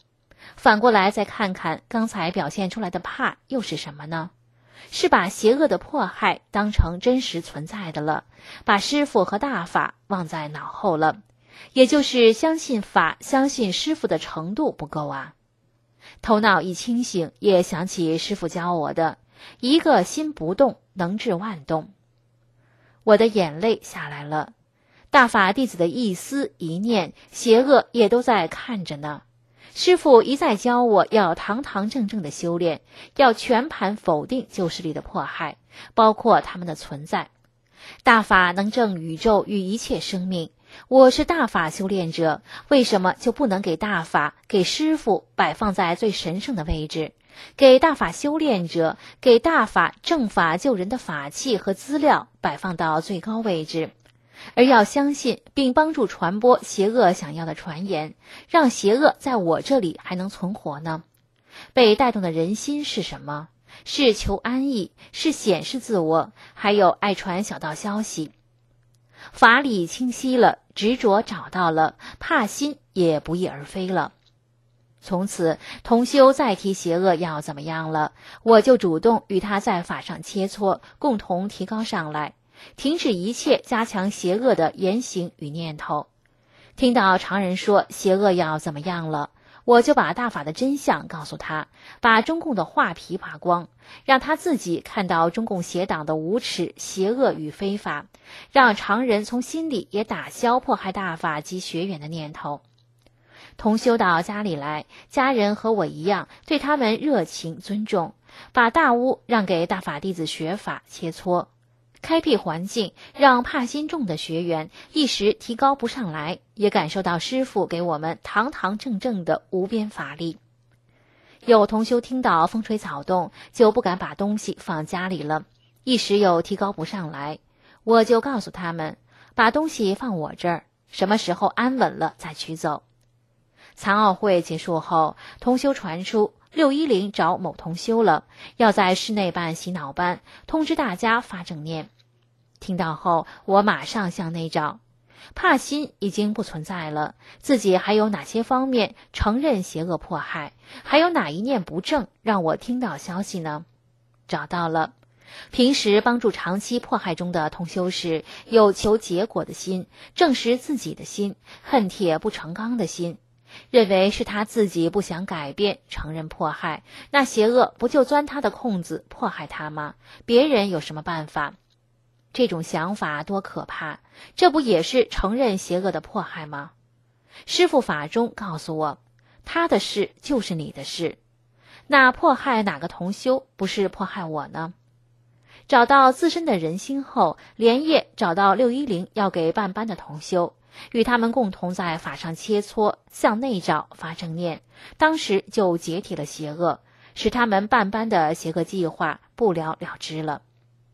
反过来再看看刚才表现出来的怕又是什么呢？是把邪恶的迫害当成真实存在的了，把师父和大法忘在脑后了，也就是相信法、相信师父的程度不够啊。头脑一清醒，也想起师父教我的一个心不动，能治万动。我的眼泪下来了，大法弟子的一思一念，邪恶也都在看着呢。师父一再教我要堂堂正正的修炼，要全盘否定旧势力的迫害，包括他们的存在。大法能证宇宙与一切生命，我是大法修炼者，为什么就不能给大法、给师父摆放在最神圣的位置？给大法修炼者、给大法正法救人的法器和资料摆放到最高位置？而要相信并帮助传播邪恶想要的传言，让邪恶在我这里还能存活呢？被带动的人心是什么？是求安逸，是显示自我，还有爱传小道消息。法理清晰了，执着找到了，怕心也不翼而飞了。从此同修再提邪恶要怎么样了，我就主动与他在法上切磋，共同提高上来，停止一切加强邪恶的言行与念头。听到常人说邪恶要怎么样了，我就把大法的真相告诉他，把中共的画皮扒光，让他自己看到中共邪党的无耻、邪恶与非法，让常人从心里也打消迫害大法及学员的念头。同修到家里来，家人和我一样对他们热情尊重，把大屋让给大法弟子学法切磋，开辟环境，让怕心重的学员一时提高不上来，也感受到师父给我们堂堂正正的无边法力。有同修听到风吹草动就不敢把东西放家里了，一时又提高不上来，我就告诉他们，把东西放我这儿，什么时候安稳了再取走。残奥会结束后，同修传出六一零找某同修了，要在室内办洗脑班，通知大家发正念。听到后，我马上向内找，怕心已经不存在了，自己还有哪些方面承认邪恶迫害，还有哪一念不正让我听到消息呢？找到了。平时帮助长期迫害中的同修时，有求结果的心，证实自己的心，恨铁不成钢的心，认为是他自己不想改变，承认迫害，那邪恶不就钻他的空子迫害他吗？别人有什么办法？这种想法多可怕，这不也是承认邪恶的迫害吗？师父法中告诉我，他的事就是你的事，那迫害哪个同修不是迫害我呢？找到自身的人心后，连夜找到六一零要给办班的同修，与他们共同在法上切磋，向内找发正念，当时就解体了邪恶，使他们办班的邪恶计划不了了之了。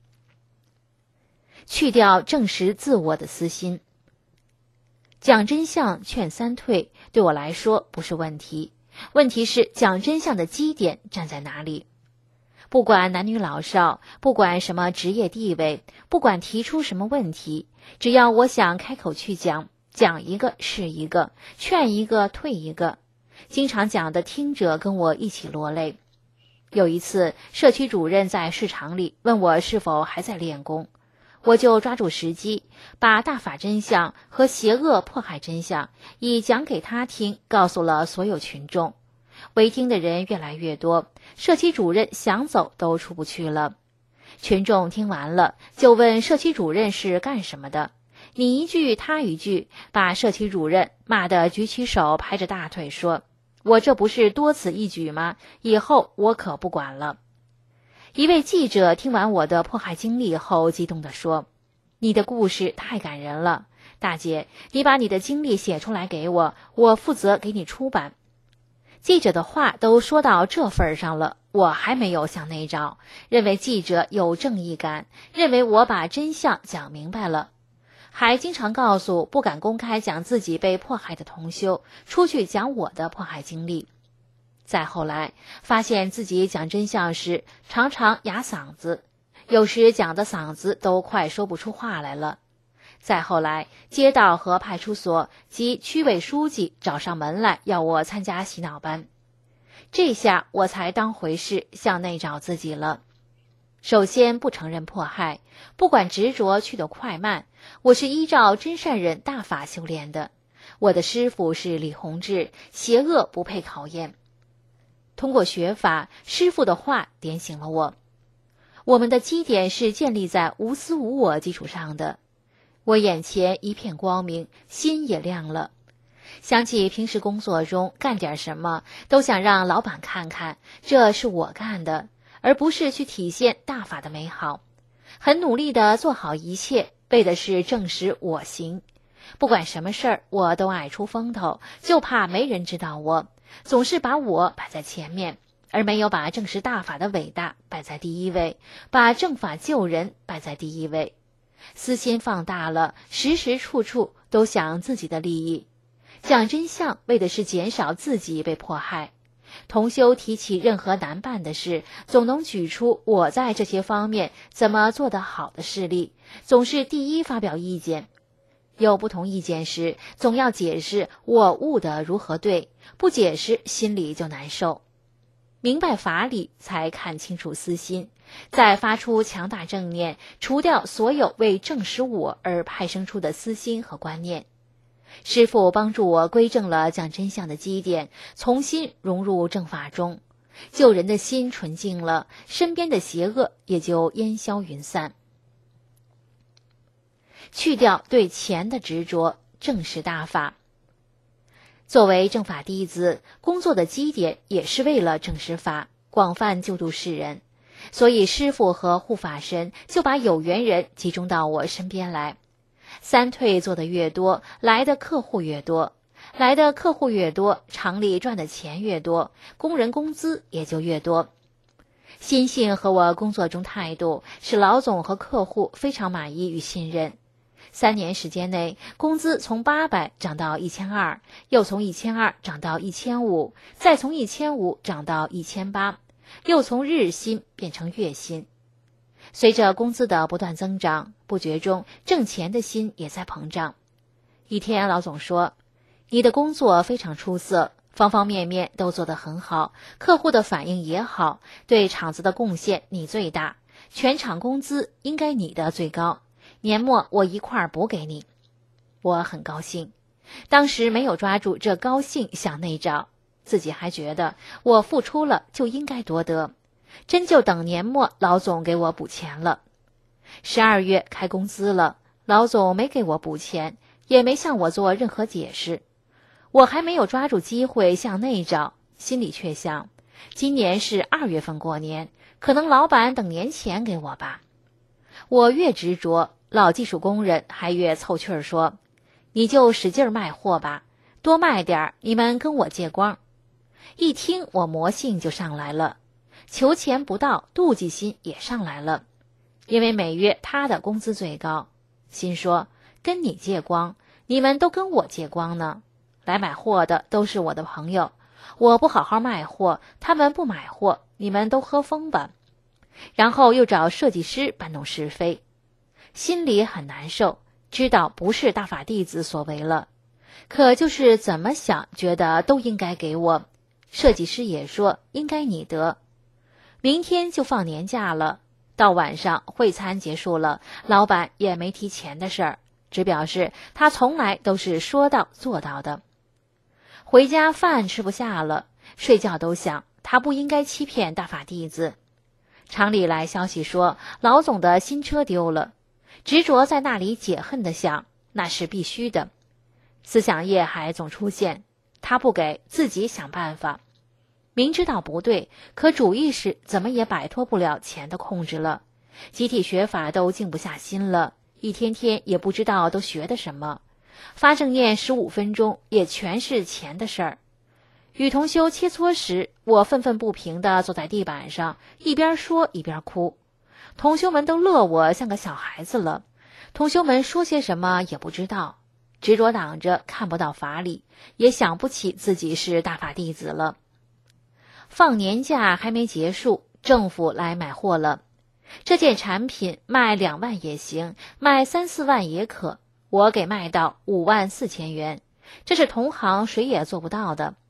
去掉证实自我的私心，讲真相劝三退对我来说不是问题，问题是讲真相的基点站在哪里。不管男女老少，不管什么职业地位，不管提出什么问题，只要我想开口去讲，讲一个是一个，劝一个退一个。经常讲的听者跟我一起落泪。有一次，社区主任在市场里问我是否还在练功，我就抓住时机，把大法真相和邪恶迫害真相以讲给他听，告诉了所有群众。围听的人越来越多，社区主任想走都出不去了。群众听完了，就问社区主任是干什么的，你一句他一句，把社区主任骂得举起手拍着大腿说，我这不是多此一举吗？以后我可不管了。一位记者听完我的迫害经历后，激动地说，你的故事太感人了，大姐，你把你的经历写出来给我，我负责给你出版。记者的话都说到这份上了，我还没有向内找，认为记者有正义感，认为我把真相讲明白了，还经常告诉不敢公开讲自己被迫害的同修，出去讲我的迫害经历。再后来发现自己讲真相时常常哑嗓子，有时讲的嗓子都快说不出话来了。再后来，街道和派出所及区委书记找上门来要我参加洗脑班， 这下我才当回事，向内找自己了。首先不承认迫害，不管执着去得快慢，我是依照真善忍大法修炼的。我的师父是李洪志，邪恶不配考验。通过学法，师父的话点醒了我。我们的基点是建立在无私无我基础上的。我眼前一片光明，心也亮了。想起平时工作中干点什么，都想让老板看看，这是我干的，而不是去体现大法的美好。很努力地做好一切，为的是证实我行。不管什么事儿，我都爱出风头，就怕没人知道我，总是把我摆在前面，而没有把证实大法的伟大摆在第一位，把正法救人摆在第一位。私心放大了，时时处处都想自己的利益。讲真相为的是减少自己被迫害。同修提起任何难办的事，总能举出我在这些方面怎么做得好的事例，总是第一发表意见。有不同意见时，总要解释我悟得如何对，不解释心里就难受。明白法理，才看清楚私心，再发出强大正念，除掉所有为证实我而派生出的私心和观念。师父帮助我归正了讲真相的基点，重新融入正法中，救人的心纯净了，身边的邪恶也就烟消云散。去掉对钱的执着，正是大法。作为正法弟子，工作的基点也是为了正实法，广泛救度世人。所以师父和护法神就把有缘人集中到我身边来。三退做的越多，来的客户越多，来的客户越多，厂里赚的钱越多，工人工资也就越多。心性和我工作中态度，使老总和客户非常满意与信任。三年时间内，工资从八百涨到一千二，又从一千二涨到一千五，再从一千五涨到一千八，又从日薪变成月薪。随着工资的不断增长，不觉中挣钱的心也在膨胀。一天，老总说：“你的工作非常出色，方方面面都做得很好，客户的反应也好，对厂子的贡献你最大，全厂工资应该你的最高。年末我一块儿补给你。”我很高兴，当时没有抓住这高兴向内找，自己还觉得我付出了就应该多得，真就等年末老总给我补钱了。十二月开工资了，老总没给我补钱，也没向我做任何解释。我还没有抓住机会向内找，心里却想，今年是二月份过年，可能老板等年前给我吧。我越执着，老技术工人还越凑趣儿说：“你就使劲卖货吧，多卖点儿，你们跟我借光。”一听我魔性就上来了，求钱不到，妒忌心也上来了。因为每月他的工资最高，心说跟你借光，你们都跟我借光呢。来买货的都是我的朋友，我不好好卖货，他们不买货，你们都喝风吧。然后又找设计师搬弄是非，心里很难受，知道不是大法弟子所为了，可就是怎么想觉得都应该给我。设计师也说应该你得。明天就放年假了，到晚上会餐结束了，老板也没提钱的事儿，只表示他从来都是说到做到的。回家饭吃不下了，睡觉都想他不应该欺骗大法弟子。厂里来消息说老总的新车丢了，执着在那里解恨的想，那是必须的。思想业还总出现，他不给，自己想办法。明知道不对，可主意识怎么也摆脱不了钱的控制了。集体学法都静不下心了，一天天也不知道都学的什么。发正念十五分钟也全是钱的事儿。与同修切磋时，我愤愤不平地坐在地板上，一边说一边哭。同修们都乐我像个小孩子了，同修们说些什么也不知道，执着挡着看不到法理，也想不起自己是大法弟子了。放年假还没结束，政府来买货了。这件产品卖两万也行，卖三四万也可，我给卖到五万四千元，这是同行谁也做不到的。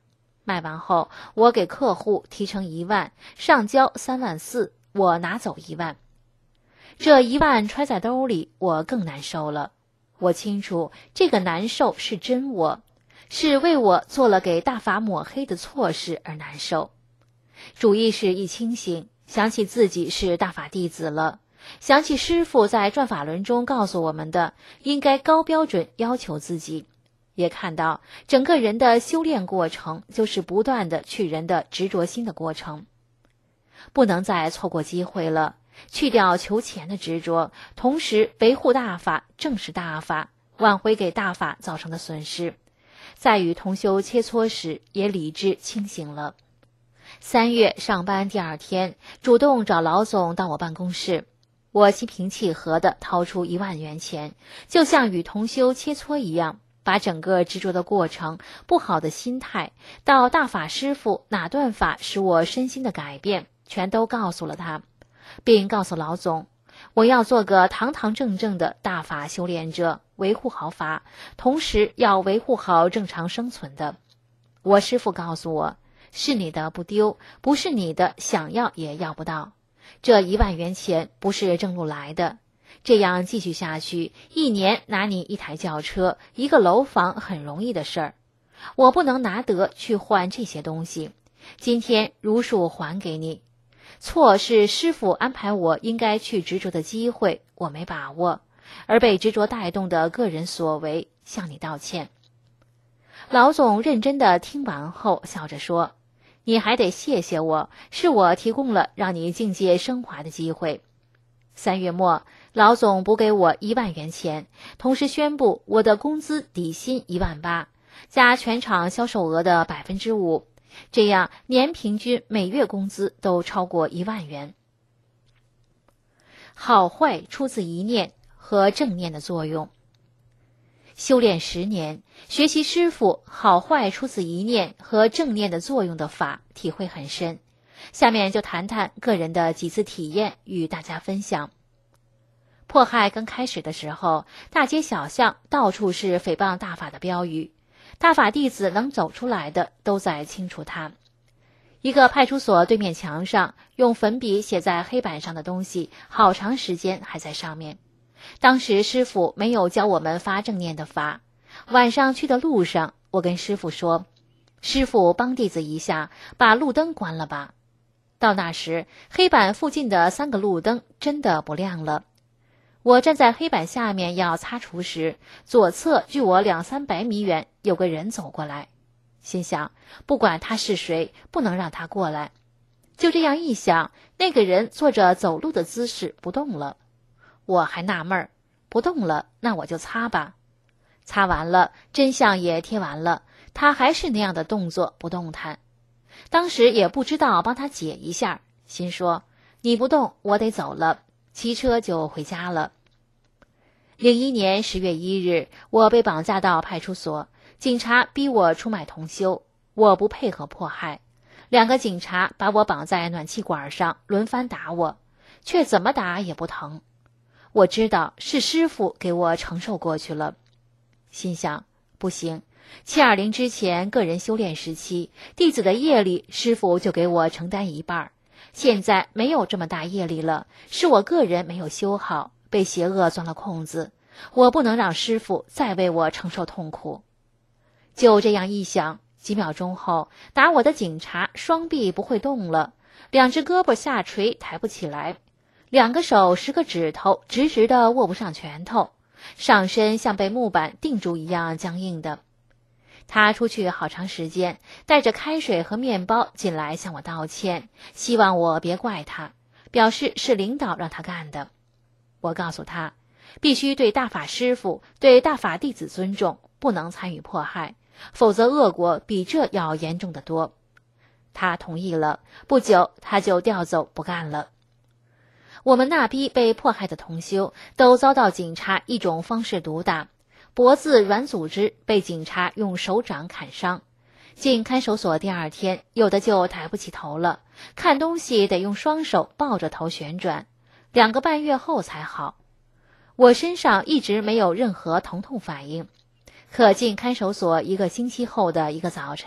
卖完后，我给客户提成一万，上交三万四，我拿走一万。这一万揣在兜里，我更难受了。我清楚，这个难受是真我，是为我做了给大法抹黑的错事而难受。主意识一清醒，想起自己是大法弟子了，想起师父在转法轮中告诉我们的，应该高标准要求自己，也看到整个人的修炼过程就是不断的去人的执着心的过程，不能再错过机会了，去掉求钱的执着，同时维护大法，正视大法，挽回给大法造成的损失。在与同修切磋时，也理智清醒了。三月上班第二天，主动找老总到我办公室，我心平气和地掏出一万元钱，就像与同修切磋一样，把整个执着的过程、不好的心态，到大法师父哪段法使我身心的改变，全都告诉了他，并告诉老总，我要做个堂堂正正的大法修炼者，维护好法，同时要维护好正常生存的。我师父告诉我，是你的不丢，不是你的想要也要不到。这一万元钱不是正路来的，这样继续下去，一年拿你一台轿车、一个楼房很容易的事儿。我不能拿得去换这些东西，今天如数还给你。错是师父安排我应该去执着的机会，我没把握，而被执着带动的个人所为，向你道歉。老总认真地听完后笑着说，你还得谢谢我，是我提供了让你境界升华的机会。三月末，老总补给我一万元钱，同时宣布我的工资底薪一万八，加全场销售额的百分之五，这样年平均每月工资都超过一万元。好坏出自一念和正念的作用。修炼十年，学习师父好坏出自一念和正念的作用的法，体会很深。下面就谈谈个人的几次体验，与大家分享。迫害刚开始的时候，大街小巷到处是诽谤大法的标语，大法弟子能走出来的都在清除它。一个派出所对面墙上用粉笔写在黑板上的东西，好长时间还在上面。当时师父没有教我们发正念的法，晚上去的路上，我跟师父说，师父帮弟子一下，把路灯关了吧。到那时，黑板附近的三个路灯真的不亮了。我站在黑板下面要擦除时，左侧距我两三百米远有个人走过来，心想不管他是谁，不能让他过来。就这样一想，那个人做着走路的姿势不动了。我还纳闷儿，不动了，那我就擦吧。擦完了，真相也贴完了，他还是那样的动作不动弹。当时也不知道帮他解一下，心说你不动我得走了，骑车就回家了。零一年十月一日，我被绑架到派出所，警察逼我出卖同修，我不配合迫害，两个警察把我绑在暖气管上，轮番打我，却怎么打也不疼。我知道是师父给我承受过去了，心想不行，七二零之前个人修炼时期，弟子的业力师父就给我承担一半，现在没有这么大业力了，是我个人没有修好，被邪恶钻了空子，我不能让师父再为我承受痛苦。就这样一想，几秒钟后，打我的警察双臂不会动了，两只胳膊下垂抬不起来，两个手十个指头直直的握不上拳头，上身像被木板定住一样僵硬的。他出去好长时间，带着开水和面包进来向我道歉，希望我别怪他，表示是领导让他干的。我告诉他，必须对大法师父、对大法弟子尊重，不能参与迫害，否则恶果比这要严重得多。他同意了，不久他就调走不干了。我们那批被迫害的同修都遭到警察一种方式毒打，脖子软组织被警察用手掌砍伤。进看守所第二天，有的就抬不起头了，看东西得用双手抱着头旋转，两个半月后才好。我身上一直没有任何疼痛反应，可进看守所一个星期后的一个早晨，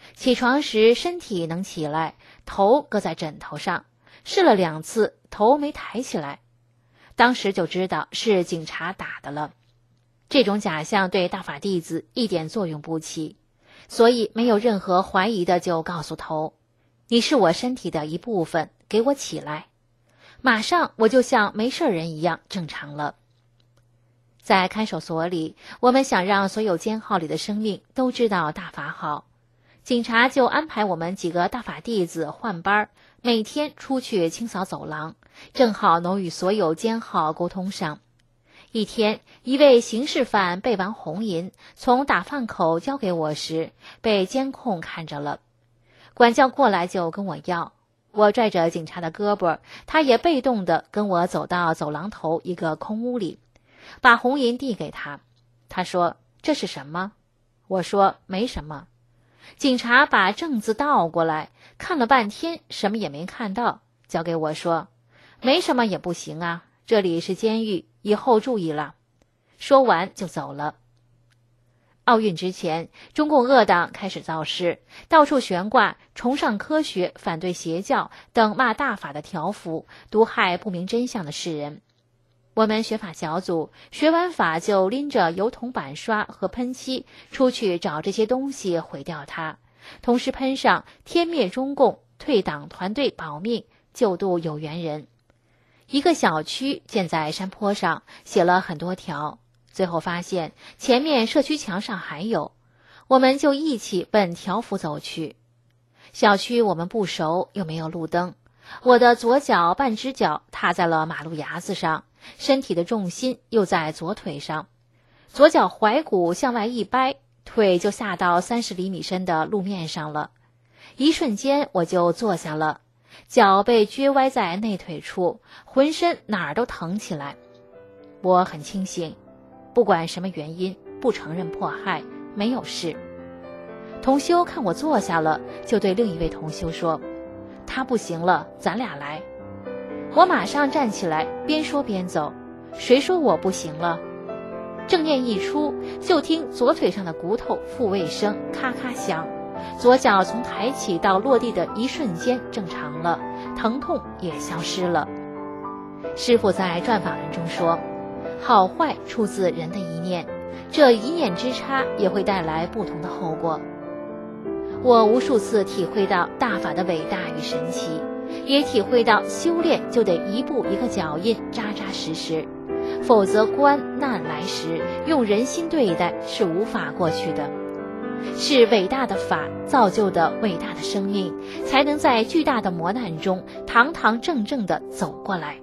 起床时身体能起来，头搁在枕头上，试了两次，头没抬起来。当时就知道是警察打的了。这种假象对大法弟子一点作用不起，所以没有任何怀疑的就告诉头，你是我身体的一部分，给我起来。马上我就像没事人一样正常了。在看守所里，我们想让所有监号里的生命都知道大法好，警察就安排我们几个大法弟子换班，每天出去清扫走廊，正好能与所有监号沟通上。一天，一位刑事犯背完红银，从打饭口交给我时，被监控看着了。管教过来就跟我要，我拽着警察的胳膊，他也被动地跟我走到走廊头一个空屋里，把红银递给他。他说：“这是什么？”我说：“没什么。”警察把证字倒过来，看了半天，什么也没看到，交给我说：“没什么也不行啊，这里是监狱，以后注意了。”说完就走了。奥运之前，中共恶党开始造势，到处悬挂崇尚科学、反对邪教等骂大法的条幅，毒害不明真相的世人。我们学法小组学完法就拎着油桶板刷和喷漆出去找这些东西毁掉它，同时喷上天灭中共、退党团队保命、救度有缘人。一个小区建在山坡上，写了很多条，最后发现前面社区墙上还有，我们就一起奔条幅走去。小区我们不熟，又没有路灯，我的左脚半只脚踏在了马路牙子上，身体的重心又在左腿上，左脚踝骨向外一掰，腿就下到三十厘米深的路面上了。一瞬间我就坐下了，脚被撅歪在内腿处，浑身哪儿都疼起来。我很清醒，不管什么原因，不承认迫害，没有事。同修看我坐下了，就对另一位同修说：“他不行了，咱俩来。”我马上站起来，边说边走。谁说我不行了？正念一出，就听左腿上的骨头复位声咔咔响，左脚从抬起到落地的一瞬间正常了，疼痛也消失了。师父在转法轮中说，好坏出自人的一念，这一念之差也会带来不同的后果。我无数次体会到大法的伟大与神奇，也体会到修炼就得一步一个脚印，扎扎实实，否则关难来时用人心对待是无法过去的。是伟大的法造就的伟大的生命，才能在巨大的磨难中堂堂正正地走过来。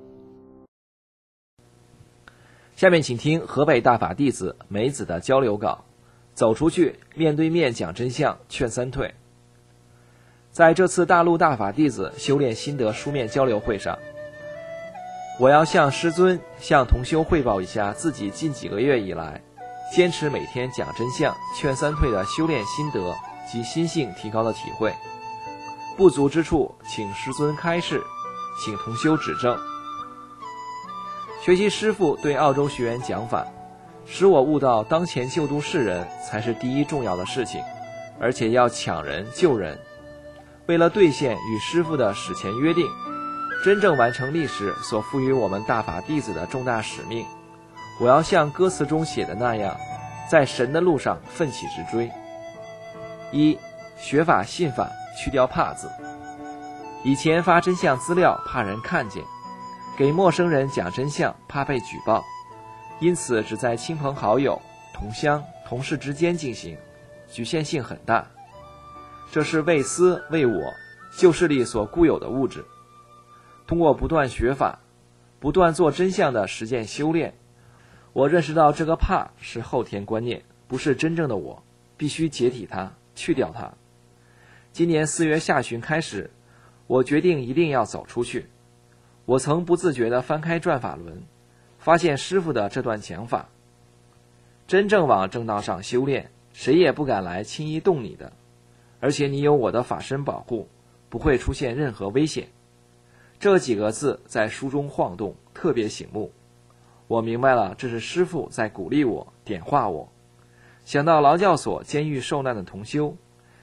下面请听河北大法弟子梅子的交流稿，走出去，面对面讲真相，劝三退。在这次大陆大法弟子修炼心得书面交流会上，我要向师尊、向同修汇报一下自己近几个月以来坚持每天讲真相、劝三退的修炼心得及心性提高的体会。不足之处，请师尊开示，请同修指正。学习师父对澳洲学员讲法，使我悟到当前救度世人才是第一重要的事情，而且要抢人救人。为了兑现与师父的史前约定，真正完成历史所赋予我们大法弟子的重大使命，我要像歌词中写的那样，在神的路上奋起直追。一、学法信法，去掉怕字。以前发真相资料怕人看见，给陌生人讲真相怕被举报，因此只在亲朋好友、同乡、同事之间进行，局限性很大。这是为私为我旧势力所固有的物质。通过不断学法，不断做真相的实践修炼，我认识到这个怕是后天观念，不是真正的我，必须解体它，去掉它。今年四月下旬开始，我决定一定要走出去。我曾不自觉地翻开转法轮，发现师父的这段讲法：真正往正道上修炼，谁也不敢来轻易动你的，而且你有我的法身保护，不会出现任何危险。这几个字在书中晃动，特别醒目。我明白了，这是师父在鼓励我，点化我。想到劳教所监狱受难的同修，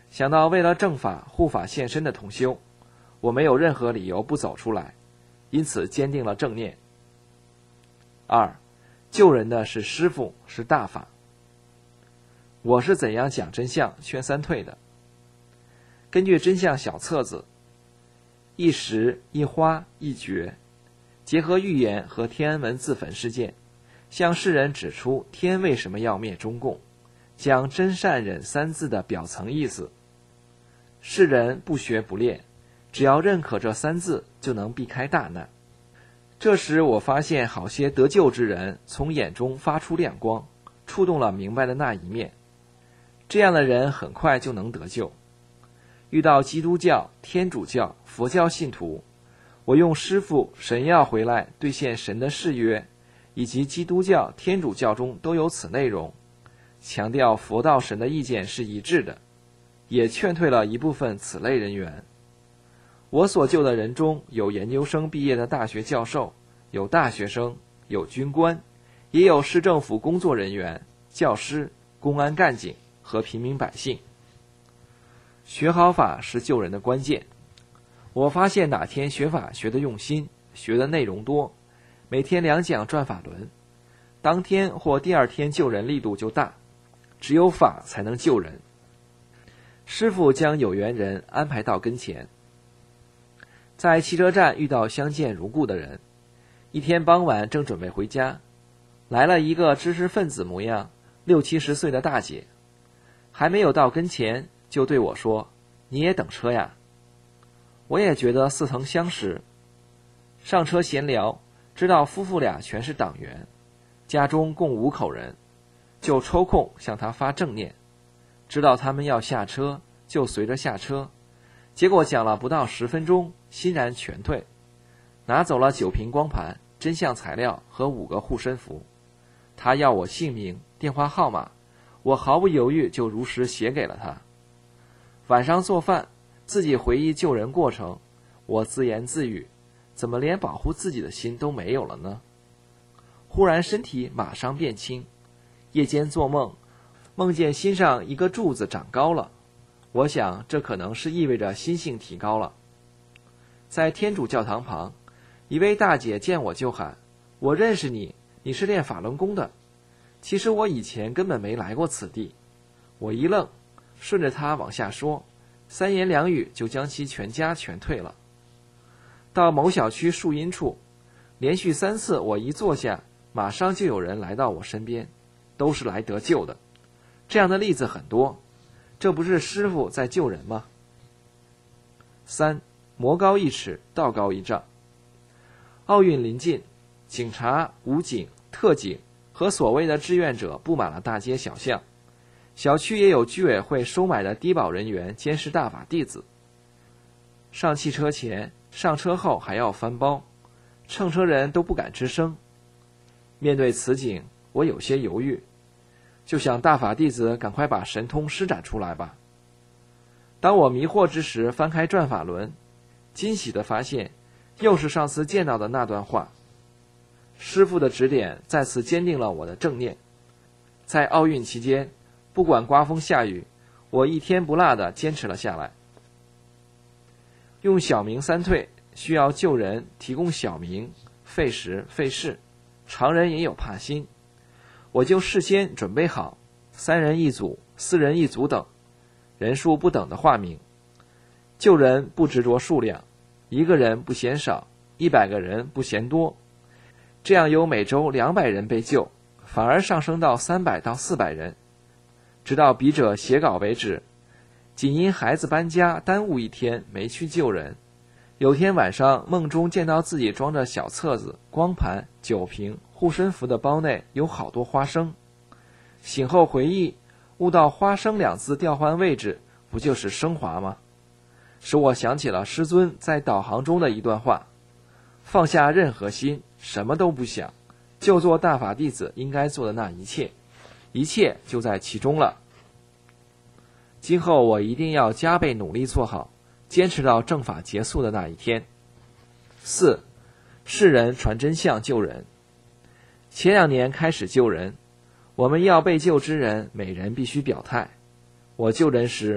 想到为了正法护法现身的同修，我没有任何理由不走出来，因此坚定了正念。二，救人的是师父，是大法。我是怎样讲真相劝三退的？根据真相小册子，一时一花一觉，结合预言和天安门自焚事件，向世人指出天为什么要灭中共，讲真善忍三字的表层意思。世人不学不练，只要认可这三字，就能避开大难。这时我发现好些得救之人从眼中发出亮光，触动了明白的那一面，这样的人很快就能得救。遇到基督教、天主教、佛教信徒，我用师父神要回来兑现神的誓约，以及基督教、天主教中都有此内容，强调佛道神的意见是一致的，也劝退了一部分此类人员。我所救的人中有研究生毕业的大学教授，有大学生，有军官，也有市政府工作人员、教师、公安干警和平民百姓。学好法是救人的关键。我发现哪天学法学得用心，学的内容多，每天两讲转法轮，当天或第二天救人力度就大。只有法才能救人。师父将有缘人安排到跟前。在汽车站遇到相见如故的人，一天傍晚正准备回家，来了一个知识分子模样六七十岁的大姐，还没有到跟前就对我说：“你也等车呀？”我也觉得似曾相识。上车闲聊，知道夫妇俩全是党员，家中共五口人，就抽空向他发正念。知道他们要下车，就随着下车。结果讲了不到十分钟，欣然全退，拿走了九瓶光盘、真相材料和五个护身符。他要我姓名、电话号码，我毫不犹豫就如实写给了他。晚上做饭，自己回忆救人过程，我自言自语，怎么连保护自己的心都没有了呢？忽然身体马上变轻，夜间做梦，梦见心上一个柱子长高了，我想这可能是意味着心性提高了。在天主教堂旁，一位大姐见我就喊：“我认识你，你是练法轮功的。”其实我以前根本没来过此地。我一愣，顺着她往下说，三言两语就将其全家全退了。到某小区树荫处，连续三次我一坐下，马上就有人来到我身边，都是来得救的。这样的例子很多，这不是师父在救人吗？三，魔高一尺，道高一丈。奥运临近，警察、武警、特警和所谓的志愿者布满了大街小巷，小区也有居委会收买的低保人员监视大法弟子。上汽车前、上车后还要翻包，乘车人都不敢吱声。面对此景，我有些犹豫，就想大法弟子赶快把神通施展出来吧。当我迷惑之时，翻开转法轮，惊喜地发现又是上次见到的那段话。师父的指点再次坚定了我的正念。在奥运期间，不管刮风下雨，我一天不落地坚持了下来。用小明三退，需要救人提供小明，费时费事，常人也有怕心，我就事先准备好三人一组、四人一组等人数不等的化名。救人不执着数量，一个人不嫌少，一百个人不嫌多，这样由每周两百人被救，反而上升到三百到四百人，直到笔者写稿为止。仅因孩子搬家耽误一天没去救人，有天晚上梦中见到自己装着小册子、光盘、酒瓶、护身符的包内有好多花生，醒后回忆，悟到花生两字调换位置，不就是升华吗？使我想起了师尊在导航中的一段话：放下任何心，什么都不想，就做大法弟子应该做的那一切，一切就在其中了。今后我一定要加倍努力做好，坚持到正法结束的那一天。四，世人传真相救人。前两年开始救人，我们要被救之人，每人必须表态。我救人时，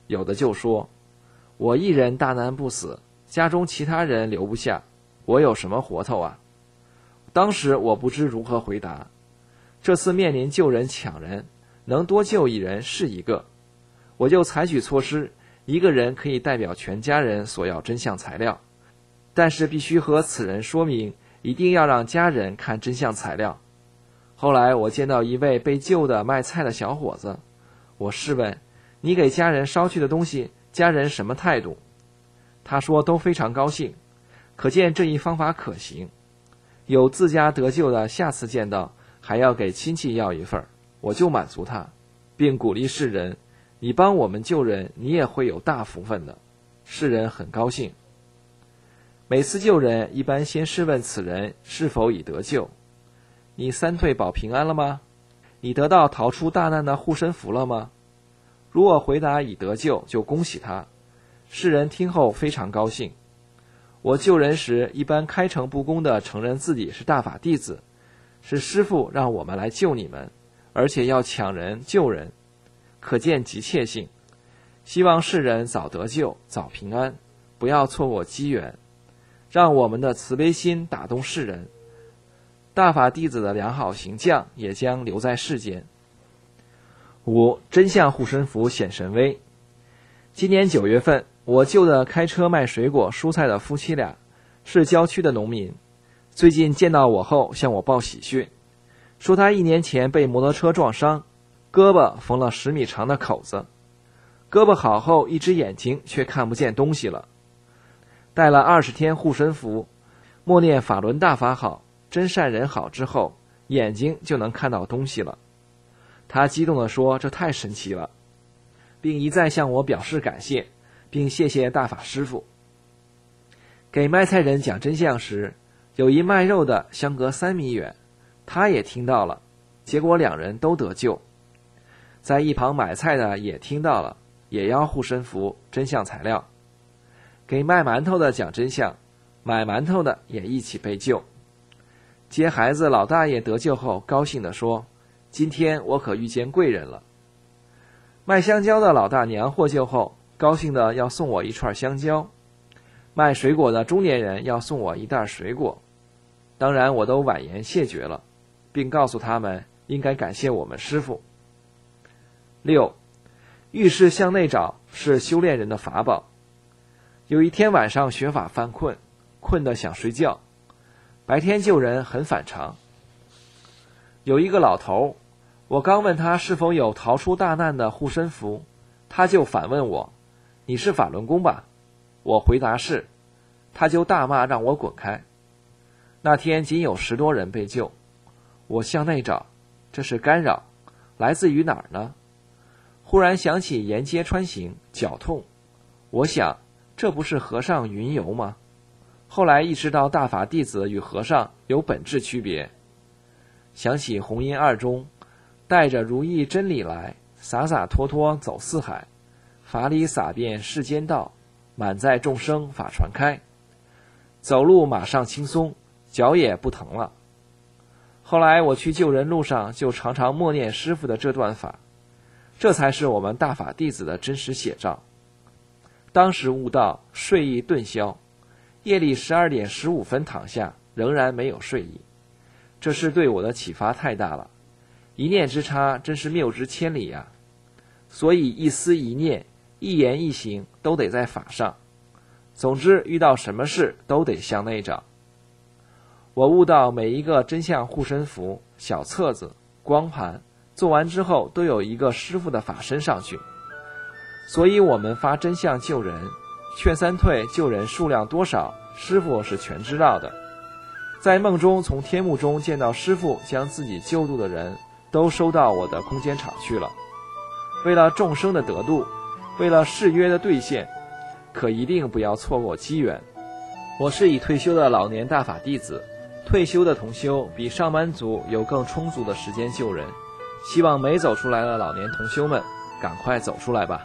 有的就说，我一人大难不死，家中其他人留不下，我有什么活头啊？当时我不知如何回答。这次面临救人抢人，能多救一人是一个，我就采取措施，一个人可以代表全家人索要真相材料，但是必须和此人说明，一定要让家人看真相材料。后来我见到一位被救的卖菜的小伙子，我试问，你给家人捎去的东西，家人什么态度？他说都非常高兴，可见这一方法可行。有自家得救的，下次见到还要给亲戚要一份，我就满足他，并鼓励世人，你帮我们救人，你也会有大福分的。世人很高兴。每次救人，一般先试问此人是否已得救。你三退保平安了吗？你得到逃出大难的护身符了吗？如果回答已得救，就恭喜他。世人听后非常高兴。我救人时，一般开诚布公地承认自己是大法弟子，是师父让我们来救你们，而且要抢人救人，可见急切性。希望世人早得救，早平安，不要错过机缘，让我们的慈悲心打动世人，大法弟子的良好形象也将留在世间。五、真相护身符显神威。今年九月份，我救的开车卖水果蔬菜的夫妻俩是郊区的农民，最近见到我后向我报喜讯，说他一年前被摩托车撞伤，胳膊缝了十米长的口子，胳膊好后一只眼睛却看不见东西了。带了二十天护身符，默念法轮大法好，真善人好之后，眼睛就能看到东西了。他激动地说，这太神奇了，并一再向我表示感谢，并谢谢大法师父。给卖菜人讲真相时，有一卖肉的相隔三米远，他也听到了，结果两人都得救。在一旁买菜的也听到了，也要护身符真相材料。给卖馒头的讲真相，买馒头的也一起被救。接孩子老大爷得救后高兴地说，今天我可遇见贵人了。卖香蕉的老大娘获救后高兴的要送我一串香蕉，卖水果的中年人要送我一袋水果，当然我都婉言谢绝了，并告诉他们应该感谢我们师父。六、遇事向内找是修炼人的法宝。有一天晚上学法犯困，困得想睡觉，白天救人很反常。有一个老头，我刚问他是否有逃出大难的护身符，他就反问我，你是法轮功吧？我回答是，他就大骂让我滚开。那天仅有十多人被救，我向内找，这是干扰，来自于哪儿呢？忽然想起沿街穿行，脚痛，我想这不是和尚云游吗？后来意识到大法弟子与和尚有本质区别，想起弘音二中，带着如意真理来，洒洒脱脱走四海，法理洒遍世间道，满载众生法传开。走路马上轻松，脚也不疼了。后来我去救人路上就常常默念师父的这段法，这才是我们大法弟子的真实写照。当时悟到睡意顿消，夜里十二点十五分躺下，仍然没有睡意，这是对我的启发太大了，一念之差真是谬之千里呀。所以一思一念，一言一行都得在法上，总之遇到什么事都得向内找。我悟到每一个真相护身符、小册子、光盘做完之后都有一个师父的法身上去，所以我们发真相救人，劝三退救人数量多少，师父是全知道的。在梦中从天幕中见到师父将自己救度的人都收到我的空间场去了。为了众生的得度，为了誓约的兑现，可一定不要错过机缘。我是已退休的老年大法弟子，退休的同修比上班族有更充足的时间救人，希望没走出来的老年同修们赶快走出来吧。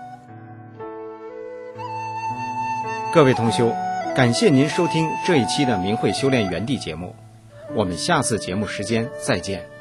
各位同修，感谢您收听这一期的明慧修炼园地节目，我们下次节目时间再见。